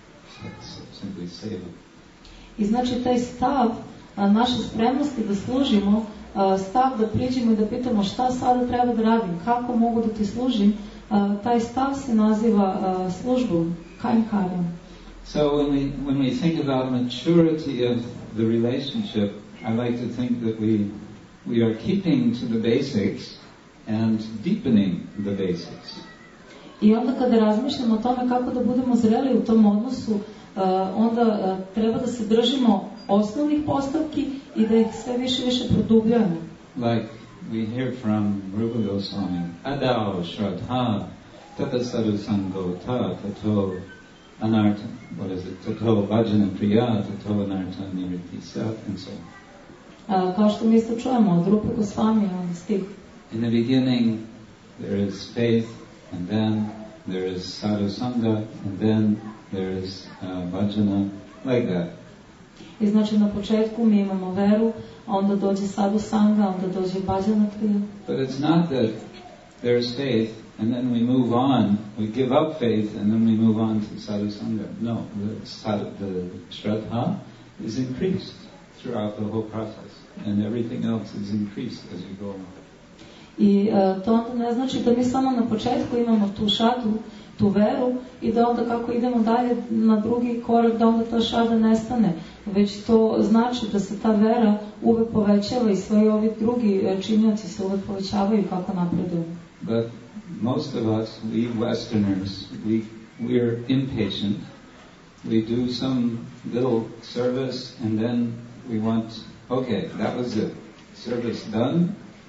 simply seva. I znači taj stav a, naše spremnosti da služimo, a, stav da priđemo i da pitamo šta sada treba da radim, kako mogu da ti služim, a, taj stav se naziva a, službom, kainkaryam. So when we when we think about maturity of the relationship, I like to think that we we are keeping to the basics and deepening the basics. I onda kada razmišljamo o tome kako da budemo zreli u tom odnosu, uh, onda uh, treba da se držimo osnovnih postavki i da ih sve više više produbljujemo. Like we hear from Rupa Goswami, adao shraddha tata sadhu sango ta tato anartha, what is it, tato bhajana priya tato anartha niriti sat, and so on. Uh, kao što mi isto čujemo od Rupe Goswami, on stih. In the beginning there is faith, and then there is sadhu sanga, and then there is uh, bhajana, like that. I znači na početku mi imamo veru, onda dođe sadhu sanga, onda dođe bhajana kriya. But it's not that there is faith, and then we move on, we give up faith, and then we move on to sadhu sanga. No, the, sadhu, the shraddha is increased throughout the whole process, and everything else is increased as we go along. I uh, to onda ne znači da mi samo na početku imamo tu šadu, tu veru i da onda kako idemo dalje na drugi korak da onda ta šada nestane, već to znači da se ta vera uvek povećava i sve ovi drugi činioci se uvek povećavaju kako napreduju. But most of us, we Westerners, we we're impatient. We do some little service and then we want, okay, that was it. Service done.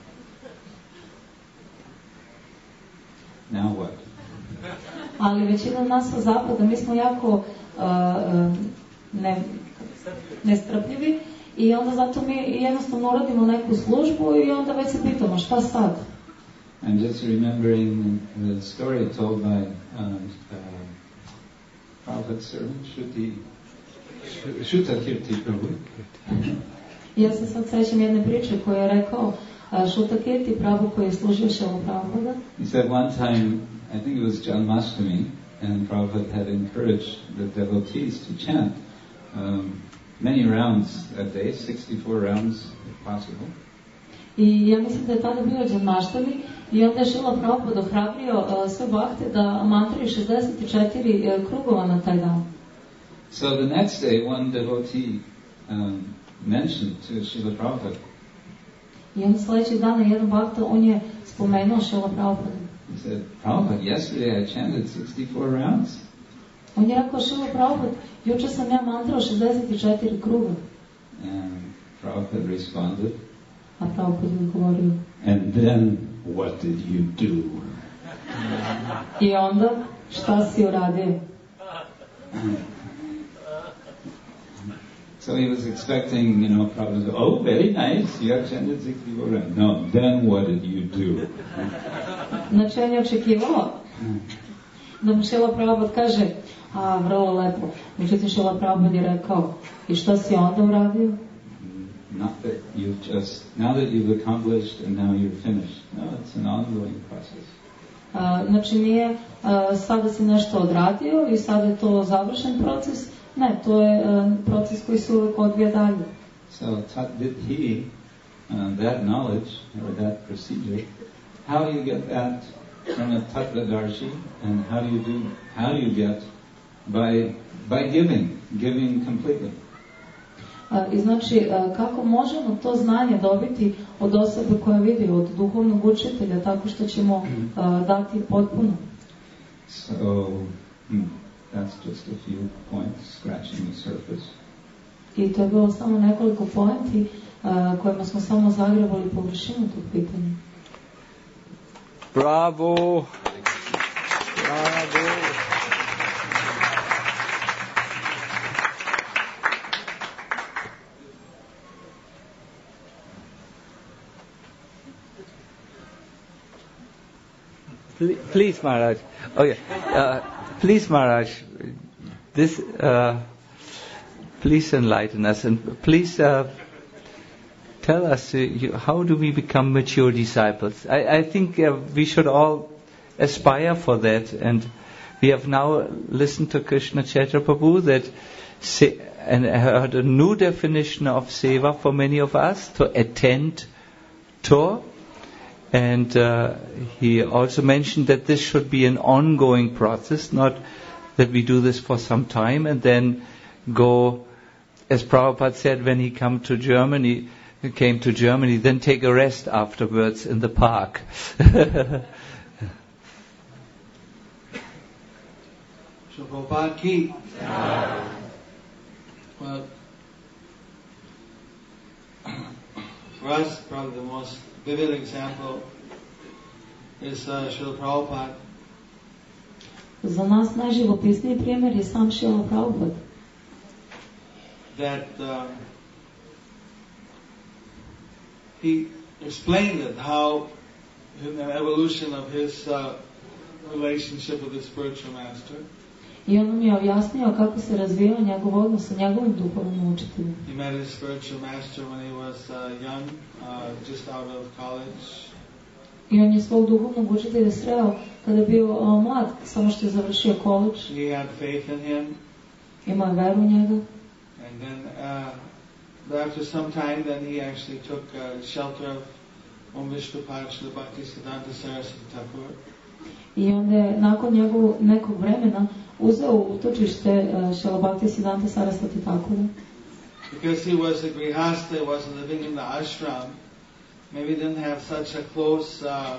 Now what? Ali većina nas sa zapada, mi smo jako uh, uh, ne, nestrpljivi i onda zato mi jednostavno uradimo neku službu i onda već se pitamo šta sad? I'm just remembering the story told by uh, uh, Prophet's servant, Shruti, Shrutakirti Prabhu. Ja se sad sećam jedne priče koju je rekao Shrutakirti Prabhu koji je služio Šrilu Prabhupada. He said one time, I think it was Janmashtami, and Prabhupada had encouraged the devotees to chant um, many rounds that day, sixty-four rounds if possible. I ja mislim da je tada bio Janmashtami i onda je Šrila Prabhupada ohrabrio uh, sve bakte da mantraju šezdeset četiri uh, krugova na taj dan. So the next day, one devotee um, mentioned to Srila Prabhupada. I onda sljedećeg dana jedan bakta, on je spomenuo Šrila Prabhupada. He said, Prabhupada, yesterday I chanted sixty-four rounds. On je rekao, Šrila Prabhupada, juče sam ja mantrao šezdeset četiri kruga. And Prabhupada responded, A Prabhupada je odgovorio, and then what did you do? I onda, šta si uradio? So he was expecting, you know, Prabhupada to say, oh, very nice, you have chanted sixty-four rounds. No, then what did you do? Znači on je očekivao da mu Šrila Prabhupada kaže, a, vrlo lepo. Međutim, Šrila Prabhupada je rekao, i šta si onda uradio? Not that you've just, now that you've accomplished and now you're finished. No, it's an ongoing process. A, znači nije, a, sada si nešto odradio i sada je to završen proces. Ne, to je a, proces koji se uvijek odvija dalje. So, tat-vidhi, uh, that knowledge, or that procedure, how do you get that from a tattvadarshi, and how do you do, how do you get by, by giving, giving completely. A, I znači, a, kako možemo to znanje dobiti od osobe koja vidi, od duhovnog učitelja, tako što ćemo a, dati potpuno. So, hmm, that's just a few points, scratching the surface. I to je bilo samo nekoliko pointi a, kojima smo samo zagrebali površinu tog pitanja. Bravo! Bravo! Please, Maharaj. Oh yeah. Uh, please, Maharaj. This. Uh, please enlighten us, and please uh, tell us uh, you, how do we become mature disciples. I, I think uh, we should all aspire for that, and we have now listened to Krishna Chaitra Prabhu that se- and heard a new definition of seva for many of us, to attend to. And uh, he also mentioned that this should be an ongoing process, not that we do this for some time and then go, as Prabhupada said when he come to Germany, he came to Germany, then take a rest afterwards in the park. Prabhupada ki. Well, for us, probably the most vivid example is uh, Srila Prabhupada. Za nas najživopisniji primjer je sam Srila Prabhupada. That um, he explained it, how in the evolution of his uh, relationship with his spiritual master. I on nam je objasnio kako se razvijao njegov odnos sa njegovim duhovnim učiteljem. He met his spiritual master when he was uh, young, uh, just out of college. I on je svog duhovnog učitelja sreo kada je bio uh, mlad, samo što je završio koledž. He had faith in him. Imao je veru u njega. And then, uh, after some time, then he actually took uh, shelter of Om Vishnupad Srila Bhaktisiddhanta Saraswati Thakur. I onda je nakon njegovog nekog vremena uzeo utočište uh, Srila Bhaktisiddhanta Saraswati Thakura. Because he was a grihasta, he wasn't living in the ashram, maybe didn't have such a close uh,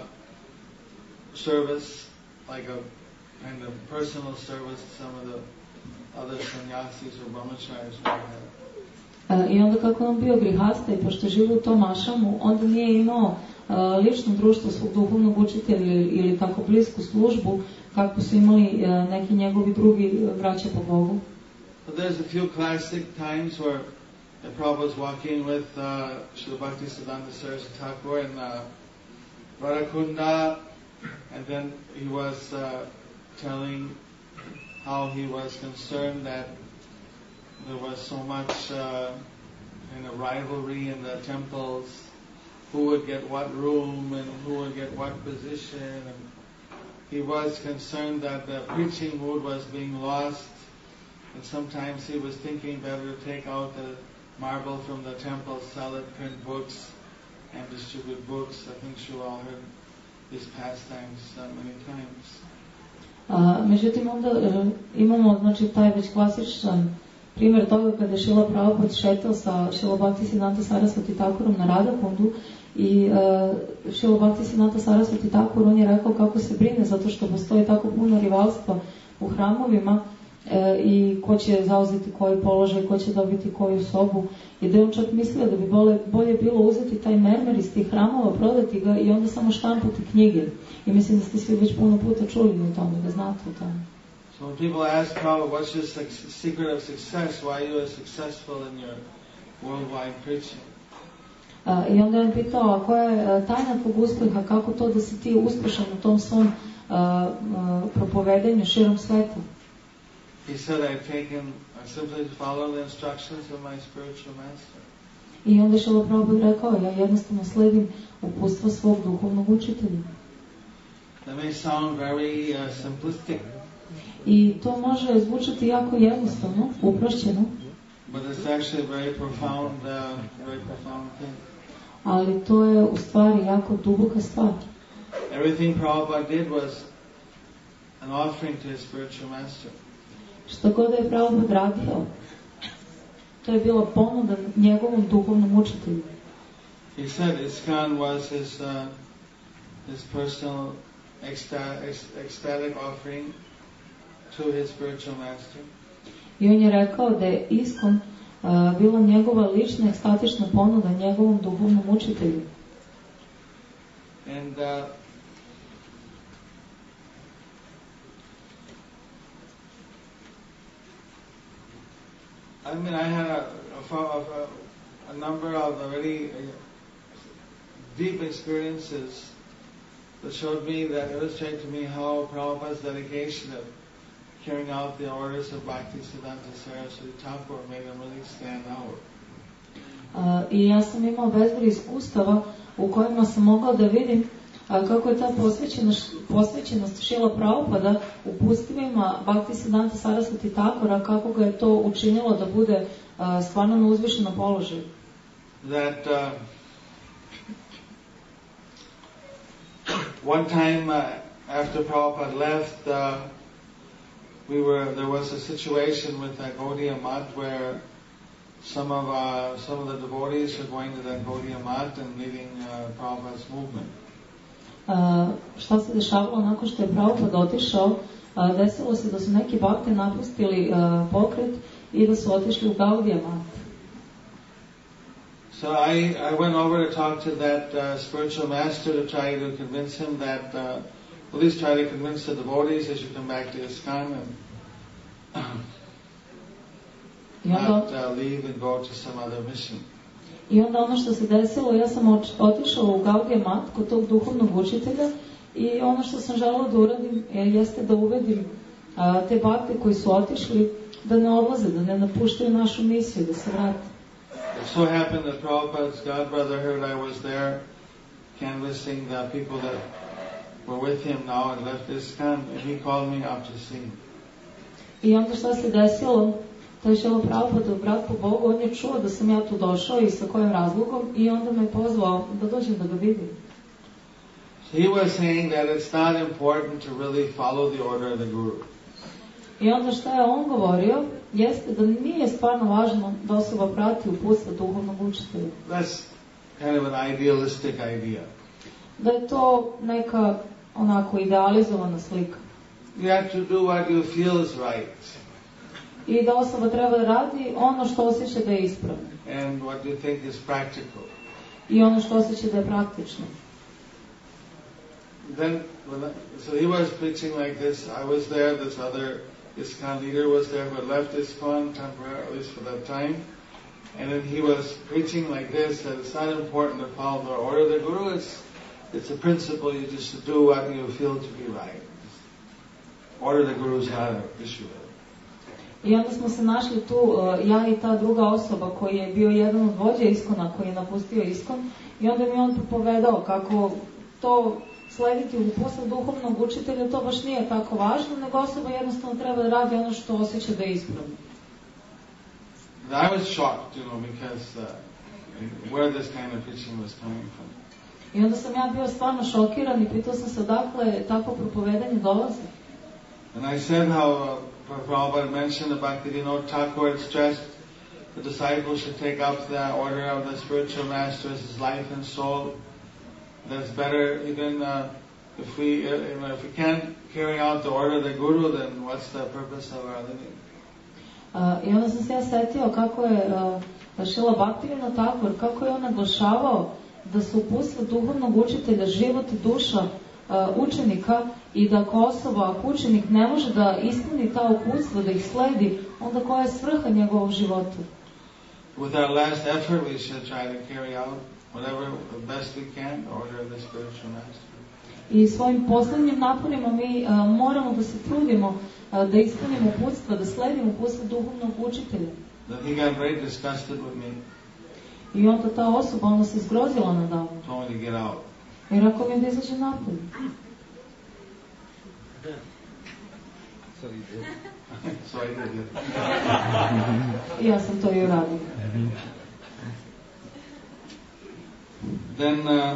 service, like a kind of personal service some of the other sannyasis or brahmacharis would have. Uh, I onda kako on bio grihasta i pošto živo u tom ašramu, onda nije imao uh, lično društvo svog duhovnog učitelja ili, ili tako blisku službu kako su imali uh, neki njegovi drugi braća po Bogu. But there's a few classic times where the Prabhupada was walking with uh, Srila Bhaktisiddhanta Saraswati Thakur in uh, Radhakunda, and then he was uh, telling how he was concerned that there was so much uh, kind of rivalry in the temples, who would get what room and who would get what position. And he was concerned that the preaching mood was being lost, and sometimes he was thinking better to take out the marble from the temple, sell it, print books, and distribute books. I think you all heard these pastimes uh, many times. Uh, međutim, onda uh, imamo znači, taj već klasičan primjer toga kada je Šrila Prabhupada šetao sa Srila Bhaktisiddhanta Saraswati Thakurom na Radhakundu I uh, Šrila Bhaktisiddhanta Sarasvati Thakur, on je rekao kako se brine zato što postoji tako puno rivalstva u hramovima e, i ko će zauzeti koji položaj, ko će dobiti koju sobu. I da je on čak mislio da bi bolje, bolje bilo uzeti taj mermer iz tih hramova, prodati ga i onda samo štampati knjige. I mislim da ste svi već puno puta čuli o tome, da znate o tome. So when people ask Prabhupada, what's your secret of success, why you are successful in your worldwide preaching? Uh, I onda je on pitao, a koja je uh, tajna tvog uspjeha, kako to da si ti uspješan u tom svom uh, uh, propovedanju širom sveta? He said, I've taken, I simply follow the instructions of my spiritual master. I onda je Šrila Prabhupada rekao, ja jednostavno sledim uputstva svog duhovnog učitelja. That may sound very uh, simplistic. I to može zvučati jako jednostavno, uprošćeno. But it's actually a very profound, uh, very profound thing. Ali to je u stvari jako duboka stvar. Everything Prabhupada did was an offering to his spiritual master. Što god je Prabhupada radio, to je bila ponuda njegovom duhovnom učitelju. He said ISKCON was his, uh, his personal ecstatic, ecstatic offering to his spiritual master. I on je rekao da je ISKCON uh, bila njegova lična ekstatična ponuda njegovom duhovnom učitelju. And uh, I mean, I had a, a, a, a number of very deep experiences that showed me, that illustrated to me how Prabhupada's dedication of carrying out the orders of Bhaktisiddhanta Saraswati Thakur made him really stand out. Uh, I ja sam imao bezbroj iskustava u kojima sam mogao da vidim uh, kako je ta posvećenost, posvećenost Šrila Prabhupada uputstvima Bhaktisiddhanta Sarasvati Thakura, kako ga je to učinilo da bude uh, stvarno na uzvišenom položaju. That uh, one time uh, after Prabhupada left, uh, we were there was a situation with uh, Gaudiya Math where some of uh, some of the devotees were going to that Gaudiya Math and leading uh, Prabhupada's movement. Uh, šta se dešavalo nakon što je Prabhupada otišao? Uh, desilo se da su neki bakte napustili uh, pokret i da su otišli u Gaudiya Math. So I, I went over to talk to that uh, spiritual master to try to convince him that, uh, at least try to convince the devotees they should come back to ISKCON and not uh, leave and go to some other mission. I onda ono što se desilo, ja sam otišao u Gaudiya Math kod tog duhovnog učitelja i ono što sam želela da uradim jeste da uvedim a, te bakte koji su otišli da ne odlaze, da ne napuštaju našu misiju, da se vrate. It so happened that Prabhupada's godbrother heard I was there canvassing the people that were with him now and left ISKCON, and he called me up to see him. I onda što se desilo, to je Šrila Prabhupada, brat po Bogu, on je čuo da sam ja tu došao i sa kojim razlogom i onda me pozvao da dođem da ga vidim. So he was saying that it's not important to really follow the order of the Guru. I onda što je on govorio, jeste da nije stvarno važno da osoba prati uputstva duhovnog učitelja. That's kind of an idealistic idea. Da je to neka onako idealizovana slika. You have to do what you feel is right. I da osoba treba da radi ono što osjeća da je ispravno. And what you think is practical. I ono što osjeća da je praktično. Then, when I, so he was preaching like this. I was there. This other ISKCON leader was there who had left ISKCON temporarily, at least for that time. And then he was preaching like this, that it's not important to follow the order of the Guru. It's it's a principle. You just do what you feel to be right. Order of the Guru is not an issue. I onda smo se našli tu, uh, ja i ta druga osoba koji je bio jedan od vođa ISKCON-a, koji je napustio ISKCON, i onda mi on povedao kako to slediti u uputstva duhovnog učitelja, to baš nije tako važno, nego osoba jednostavno treba da radi ono što osjeća da je ispravno. I was shocked, you know, because uh, where this kind of preaching was coming from. I onda sam ja bio stvarno šokiran i pitao sam se odakle takvo propovedanje dolazi. And I said how uh, Prabhupada mentioned about that, you know, Thakur had stressed the disciple should take up the order of the spiritual master as his life and soul. That's better even uh, if we uh, if we can't carry out the order of the guru, then what's the purpose of our living? Uh, I onda sam se ja setio kako je uh, Šrila Bhaktivinoda Thakur, kako je on naglašavao da su uputstva duhovnog učitelja život i duša uh, učenika i da ako osoba, ako učenik ne može da ispuni ta uputstva, da ih sledi, onda koja je svrha njegovog života? With our last effort we should try to carry out whatever the best we can, the order of the spiritual master. I svojim poslednjim naporima mi uh, moramo da se trudimo uh, da ispunimo uputstva, da sledimo uputstva duhovnog učitelja. Then he got very disgusted with me. I onda ta osoba, ona se zgrozila nadamnom. Told me to get out. I rekao mi da izađe napolje. So you did. So I did it. I ja sam to i uradio. Then uh,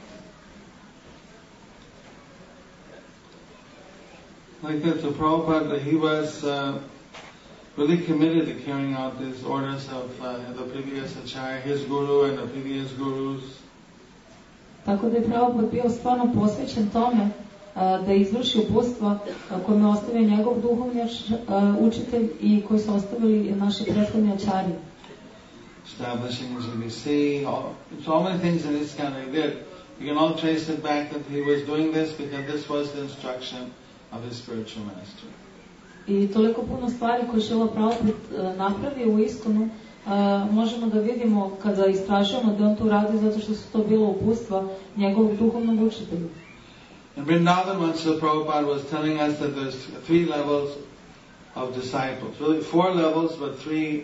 like that, so Prabhupada, he was uh, really committed to carrying out these orders of uh, the previous acharya, his guru and the previous gurus. Tako da je Prabhupada bio stvarno posvećen tome uh, da izvrši uputstva uh, koje me ostavio njegov duhovni uh, učitelj i koji su ostavili naše prethodne acharije. Establishing G B C, all, so many things in ISKCON he did. You can all trace it back that he was doing this because this was the instruction of his spiritual master. I toliko puno stvari koje Šrila Prabhupada napravio u ISKCONu uh, možemo da vidimo kada istražujemo da on to radi zato što su to bilo uputstva njegovog duhovnog učitelja. In Vrindavan, once the Prabhupada was telling us that there's three levels of disciples. Really four levels, but three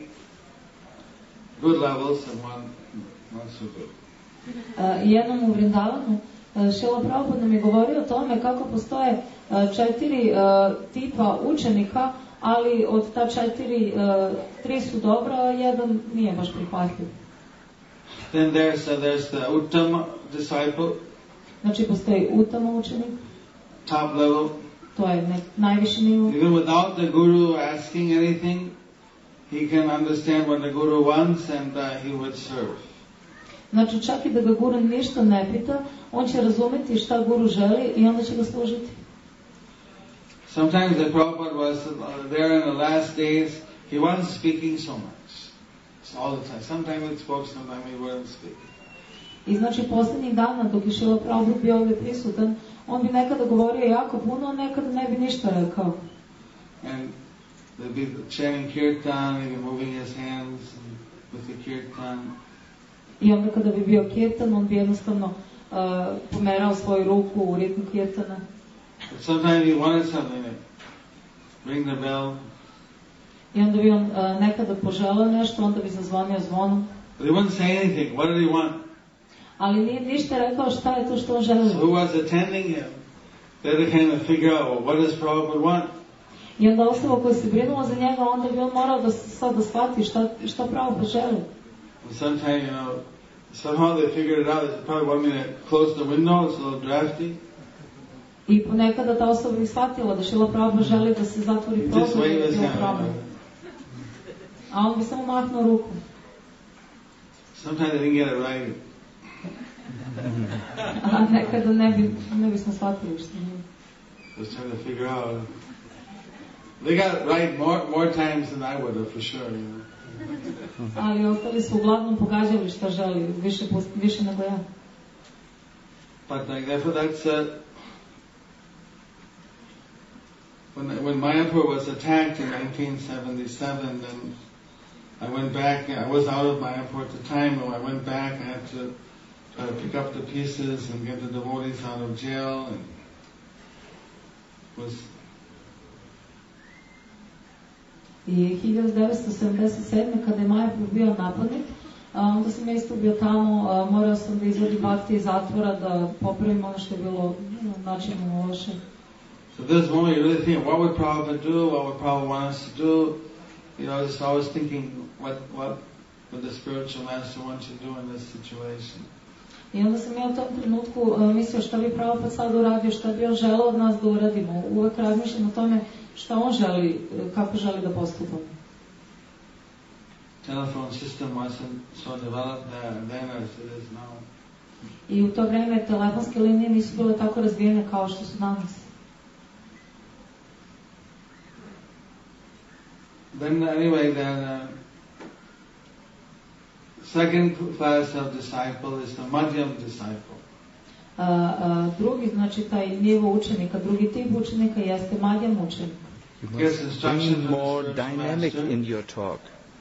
good levels and one not so good. Uh, jednom u Vrindavanu uh, Šrila Prabhupada nam je govorio o tome kako postoje uh, četiri uh, tipa učenika, ali od ta četiri, uh, tri su dobra, a jedan nije baš prihvatljiv. Then there's uh, there's the Uttama disciple. Znači postoji Uttama učenik. Top level. To je nek, najviši nivo. Even without the guru asking anything, he can understand what the guru wants and uh, he would serve. Znači čak i da ga guru ništa ne pita, on će razumeti šta guru želi i onda će ga služiti. Sometimes the Prabhupada was uh, there in the last days, he wasn't speaking so much. It's all the time. Sometimes he spoke, sometimes he wouldn't speak. I znači posljednjih dana dok je Šrila Prabhupada bio ovdje prisutan, on bi nekada govorio jako puno, a nekada ne bi ništa rekao. And they'd be chanting kirtan, he'd be moving his hands with the kirtan. I onda kada bi bio kirtan, on bi jednostavno uh, pomerao svoju ruku u ritmu kirtana. But sometimes he wanted something, like ring the bell. I onda bi on uh, nekada poželao nešto, onda bi zazvonio zvonom. But he wouldn't say anything. What did he want? Ali nije ništa rekao šta je to što on želeo. So who was attending him? They had to kind of figure out, well, what does Prabhupada want? I onda osoba koja se brinula za njega, onda bi on morao da sad da shvati šta, šta Prabhupada želi. And sometimes, you know, somehow they figured it out. They probably want me to close the window, it's a little drafty. I ponekada ta osoba bi shvatila da Šrila Prabhupada želi da se zatvori prozor i da je problem. A on bi samo mahnuo ruku. Sometimes they didn't get it right. A nekada ne, bi, ne bismo shvatili što nije. Was trying to figure out. They got it right more more times than I would have, for sure. You know. Ali ostali su uglavnom pogađali šta želi, više, više nego ja. But like therefore that's uh, when when Mayapur was attacked in nineteen seventy-seven, then I went back. I was out of Mayapur at the time, and I went back. I had to try to pick up the pieces and get the devotees out of jail, and was. I hiljadu devetsto sedamdeset sedme kada je Mayapur bio napadnut, onda sam ja isto bio tamo, morao sam da izvodim bakti iz zatvora, da popravim ono što je bilo načinjeno loše. So this moment you really think, what would Prabhupada do? What would Prabhupada want us to do? You know, just always thinking, what what would the spiritual master want you to do in this situation? I onda sam ja u tom trenutku uh, mislio šta bi Prabhupada sad uradio, šta bi on želeo od nas da uradimo. Uvek razmišljam o tome šta on želi, kako želi da postupamo. telephone system wasn't so developed then as it is now. I u to vreme telefonske linije nisu bile tako razvijene kao što su danas. Then anyway, then uh, second class of disciple is the Madhyam disciple. Uh, uh, drugi, znači taj nivo učenika, drugi tip učenika jeste Madhyam učenik. You must bring more dynamic in your talk.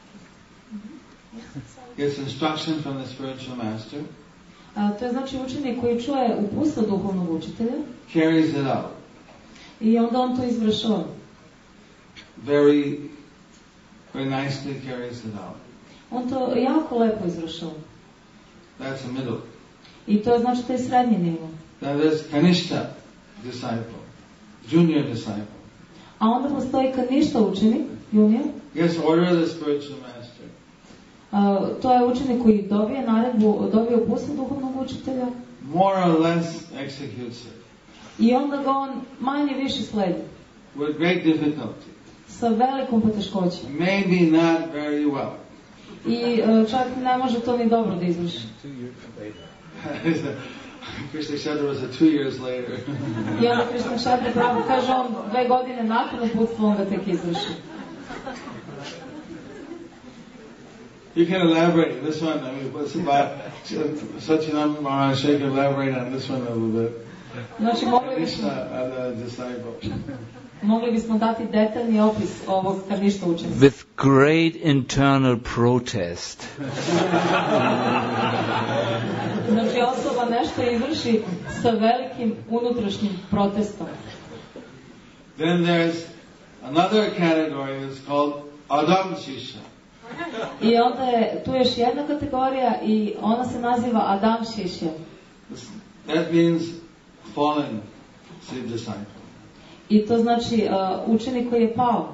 Gets instruction from the spiritual master. Uh, to je znači učenik koji čuje uputstvo duhovnog učitelja. Carries it out. I onda on to izvršava. Very, very nicely carries it out. On to jako lepo izvršava. That's a middle. I to je znači taj srednji nivo. Then there's Kanishta disciple, junior disciple. A onda postoji Kanishta učenik, junior. Gets order of the spiritual master. Uh, to je učenik koji dobije naredbu, dobije uputstvo duhovnog učitelja. More or less executes it. I onda ga on manje više sledi. With great difficulty. Sa velikom poteškoćom. Maybe not very well. I uh, čak ne može to ni dobro da izvrši. Krishna Shadra was a two years later. I onda Krishna Shadra pravo kaže on dve godine nakon uputstva on ga tek izvrši. You can elaborate this one. I mean, what's about Satyanam Maharaj can elaborate on this one a little bit. Znači mogli bismo, mogli bismo dati detaljni opis ovog Kanishta učenika. With great internal protest. Znači osoba nešto izvrši sa velikim unutrašnjim protestom. Then there's another category that's called Adam Shisha. I onda je tu još jedna kategorija i ona se naziva Adam Shisha. That means fallen slave disciple. I to znači uh, učenik koji je pao.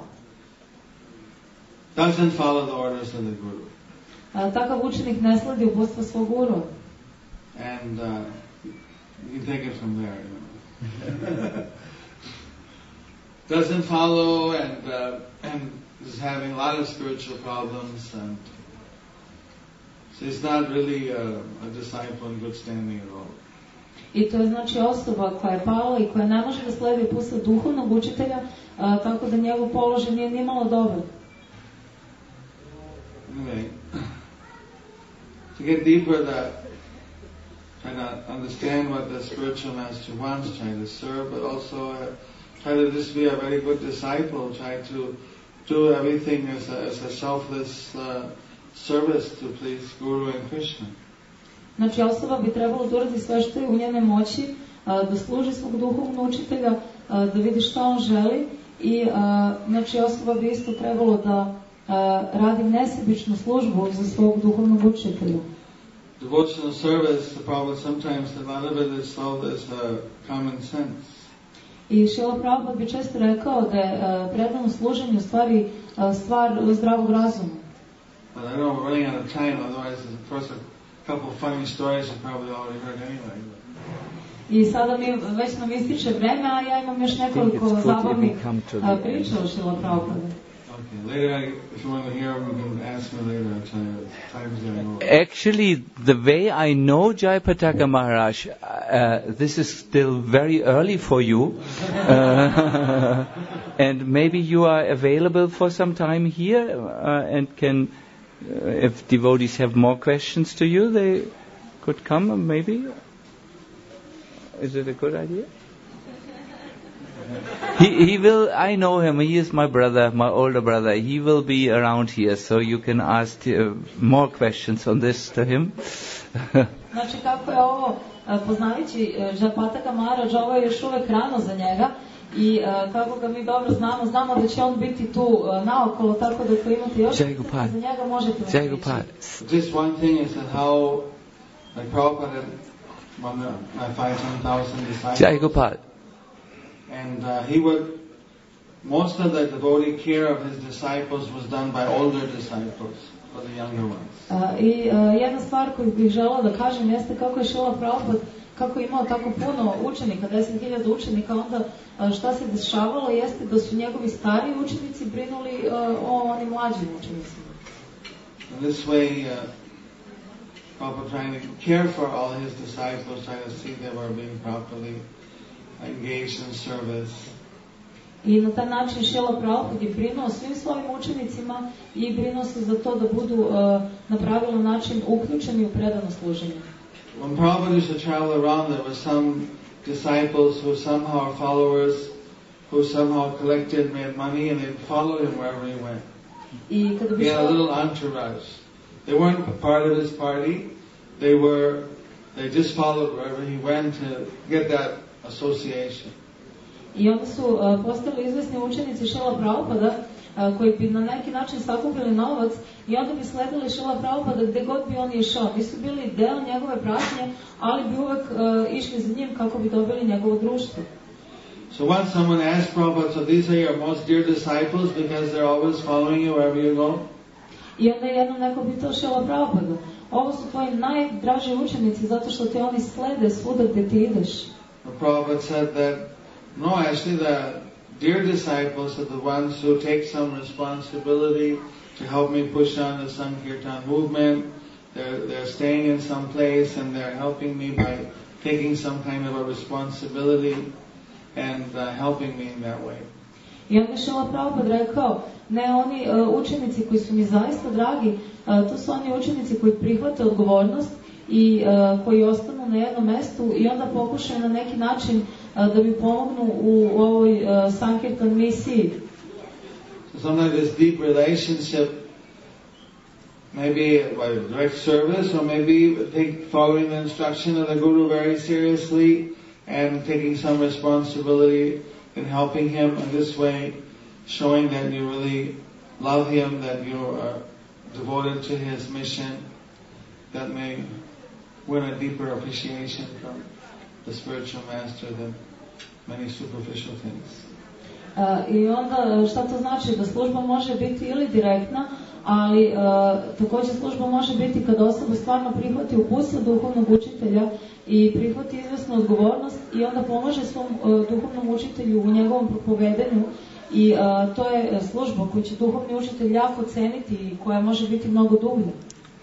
Doesn't follow the orders of the guru. Uh, takav učenik ne sledi uputstva svog guru. And uh, you can take it from there. You know. Doesn't follow and uh, and is having a lot of spiritual problems, and so he's not really a, a disciple in good standing at all. I to je znači osoba koja je pala i koja ne može da sledi uputstva duhovnog učitelja, a, tako da njegov položaj nije ni malo dobar. Anyway, to get deeper that, try to understand what the spiritual master wants, try to serve, but also uh, try to just be a very good disciple, try to do everything as a, as a selfless uh, service to please Guru and Krishna. Znači osoba bi trebalo da uradi sve što je u njenoj moći, da služi svog duhovnog učitelja, da vidi šta on želi i znači osoba bi isto trebalo da radi nesebičnu službu za svog duhovnog učitelja. Devotional service, the problem sometimes a lot of it is solved as uh, common sense. I Šrila Prabhupada bi često rekao da je predano služenje u stvari stvar zdravog razuma. But I know we're running out of time, otherwise of course a couple of funny stories you've probably already heard anyway. I sada mi već nam ističe vreme, a ja imam još nekoliko zabavnih priča o Šrila Prabhupada. Okay, later if you want to hear them, you can ask me later. I'll tell you. Time's getting over. Actually, the way I know Jayapataka Maharaj, uh, this is still very early for you, uh, and maybe you are available for some time here, uh, and can. Uh, if devotees have more questions to you, they could come, maybe. Is it a good idea? He, he will, I know him, he is my brother, my older brother. He will be around here, so you can ask uh, more questions on this to him. Znači, kako je ovo, poznajući Jayapataka Maharaj, ovo je još uvek rano za njega. I uh, kako ga mi dobro znamo, znamo da će on biti tu uh, naokolo, tako da ako imate još pitanja za njega možete me pričati. Just one thing is that how, like Prabhupada had one of my five hundred thousand disciples. Jai Gopal. And uh, he would, most of the devotee care of his disciples was done by older disciples, or the younger ones. Uh, I uh, jedna stvar koju bih želela da kažem jeste kako je Šrila Prabhupada, kako je imao tako puno učenika, deset hiljada učenika, onda šta se dešavalo jeste da su njegovi stariji učenici brinuli uh, o onim mlađim učenicima. In this way, uh, Prabhupada trying to care for all his disciples, trying to see they were being properly engaged in service. I na taj način Šrila Prabhupada je brinuo svim svojim učenicima i brinuo se za to da budu uh, na pravilan način uključeni u predano služenje. When Prabhupada used to travel around, there were some disciples who somehow are followers, who somehow collected, made money, and they followed him wherever he went. I kada bi He had a little entourage. They weren't part of his party. They were, they just followed wherever he went to get that association. I onda su uh, postali izvesni učenici Šrila Prabhupada uh, koji bi na neki način sakupili novac i onda bi sledili Šrila Prabhupada gde god bi on išao. Nisu bili deo njegove pratnje, ali bi uvek uh, išli za njim kako bi dobili njegovo društvo. So once someone asked Prabhupada, so these are your most dear disciples because they're always following you wherever you go? I onda je jednom neko pitao Šrila Prabhupada, ovo su tvoji najdraži učenici zato što te oni slede svuda gde ti ideš. The Prabhupada said that, no, actually the dear disciples are the ones who take some responsibility to help me push on the Sankirtan movement. They're, they're staying in some place and they're helping me by taking some kind of a responsibility and uh, helping me in that way. I onda je Šrila Prabhupada rekao, ne, oni uh, učenici koji su mi zaista dragi, uh, to su oni učenici koji prihvate odgovornost i uh, koji ostanu na jednom mestu i onda pokušaju na neki način uh, da mi pomognu u, u ovoj uh, Sankirtan misiji. So sometimes this deep relationship, maybe by direct service, or maybe take, following the instruction of the Guru very seriously and taking some responsibility in helping him in this way, showing that you really love him, that you are devoted to his mission, that may win a deeper appreciation from the spiritual master than many superficial things. Uh, I onda šta to znači? Da služba može biti ili direktna, ali uh, također služba može biti kada osoba stvarno prihvati uputstvo duhovnog učitelja i prihvati izvesnu odgovornost i onda pomaže svom uh, duhovnom učitelju u njegovom propovedanju i uh, to je služba koju će duhovni učitelj jako ceniti i koja može biti mnogo dublja.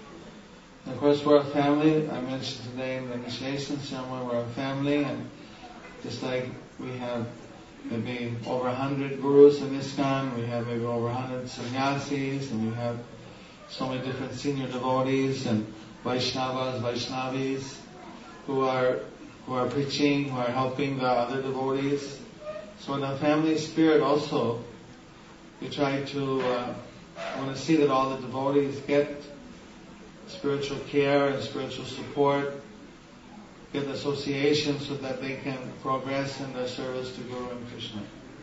Of course, we're a family. I mentioned today in the initiation ceremony, we're a family, and just like we have maybe over a hundred gurus in ISKCON, we have maybe over a hundred sannyasis, and we have so many different senior devotees and Vaishnavas, Vaishnavis, who are who are preaching, who are helping the other devotees. So in the family spirit also, we try to uh, want to see that all the devotees get spiritual care and spiritual support, get association so that they can progress in their service to Guru and Krishna.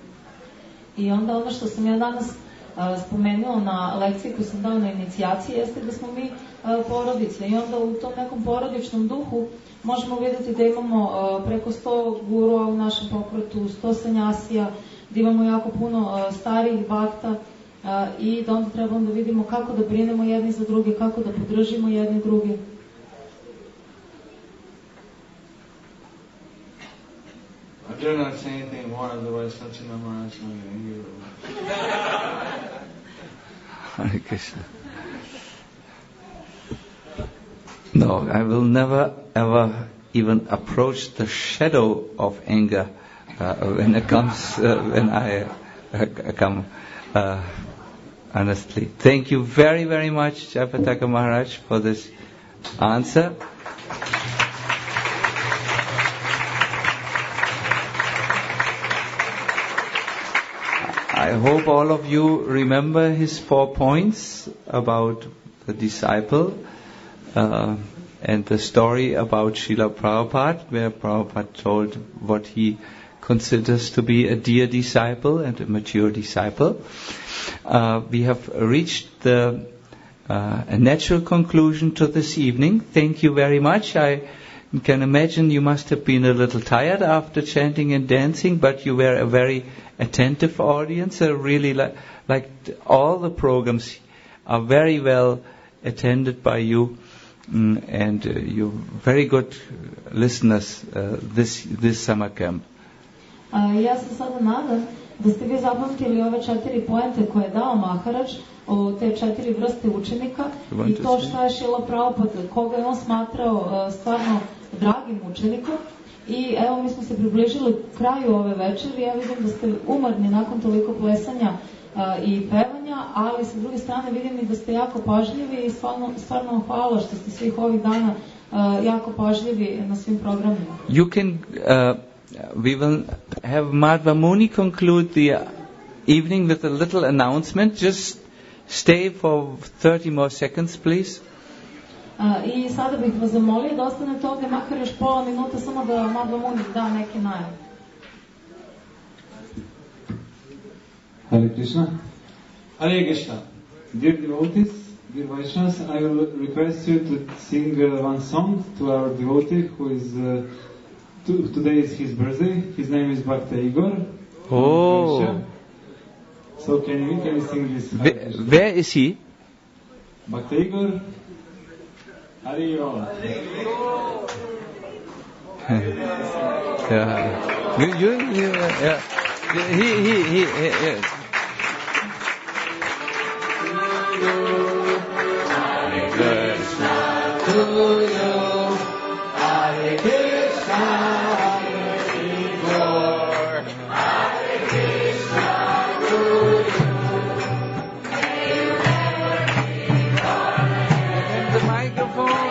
I onda ono što sam ja danas uh, spomenula na lekciji koju sam dao na inicijaciji jeste da smo mi uh, porodice i onda u tom nekom porodičnom duhu možemo vidjeti da imamo uh, preko sto gurua u našem pokretu, sto sanjasija, da imamo jako puno uh, starijih bakta uh, i da onda trebamo da vidimo kako da brinemo jedni za druge, kako da podržimo jedni druge. I dare not say anything more, otherwise Satyana Maharaj will get angry with me. Hare Krishna. No, I will never ever even approach the shadow of anger uh, when it comes, uh, when I uh, come, uh, honestly. Thank you very, very much, Jayapataka Maharaj, for this answer. I hope all of you remember his four points about the disciple uh, and the story about Srila Prabhupada, where Prabhupada told what he considers to be a dear disciple and a mature disciple. Uh, we have reached the uh, a natural conclusion to this evening. Thank you very much. I can imagine you must have been a little tired after chanting and dancing, but you were a very attentive audience. I really li- like all the programs are very well attended by you, mm, and uh, you're very good listeners uh, this this summer camp. Uh, ja se sada nadam da ste vi zapamtili ove četiri poente koje je dao Maharaj o te četiri vrste učenika i to šta je Šrila Prabhupada, koga je on smatrao stvarno dragim učenikom. I evo, mi smo se približili kraju ove večeri, ja vidim da ste umorni nakon toliko plesanja a, i pevanja, ali sa druge strane vidim i da ste jako pažljivi i stvarno, stvarno vam hvala što ste svih ovih dana a, jako pažljivi na svim programima. You can, uh, we will have Madhva Muni conclude the evening with a little announcement. Just stay for thirty more seconds, please. Uh, I sada bih vas zamolio da ostanete ovdje makar još pola minuta, samo da Madhva Muni da neke najave. Hare Krishna. Hare Krishna. Dear devotees, dear Vaishnavas, I will request you to sing uh, one song to our devotee who is, uh, to, today is his birthday. His name is Bhakta Igor. Oh. So can you, can you sing this? Where, where is he? Bhakta Igor. Hari Om. Yeah. You, you, you, yeah. He, he, he, he, yeah. Hare Krishna to you, Hare Krishna, Hare Igor, Hare Krishna to you. May you never be born again. And the microphone.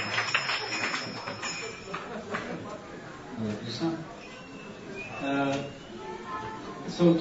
Uh,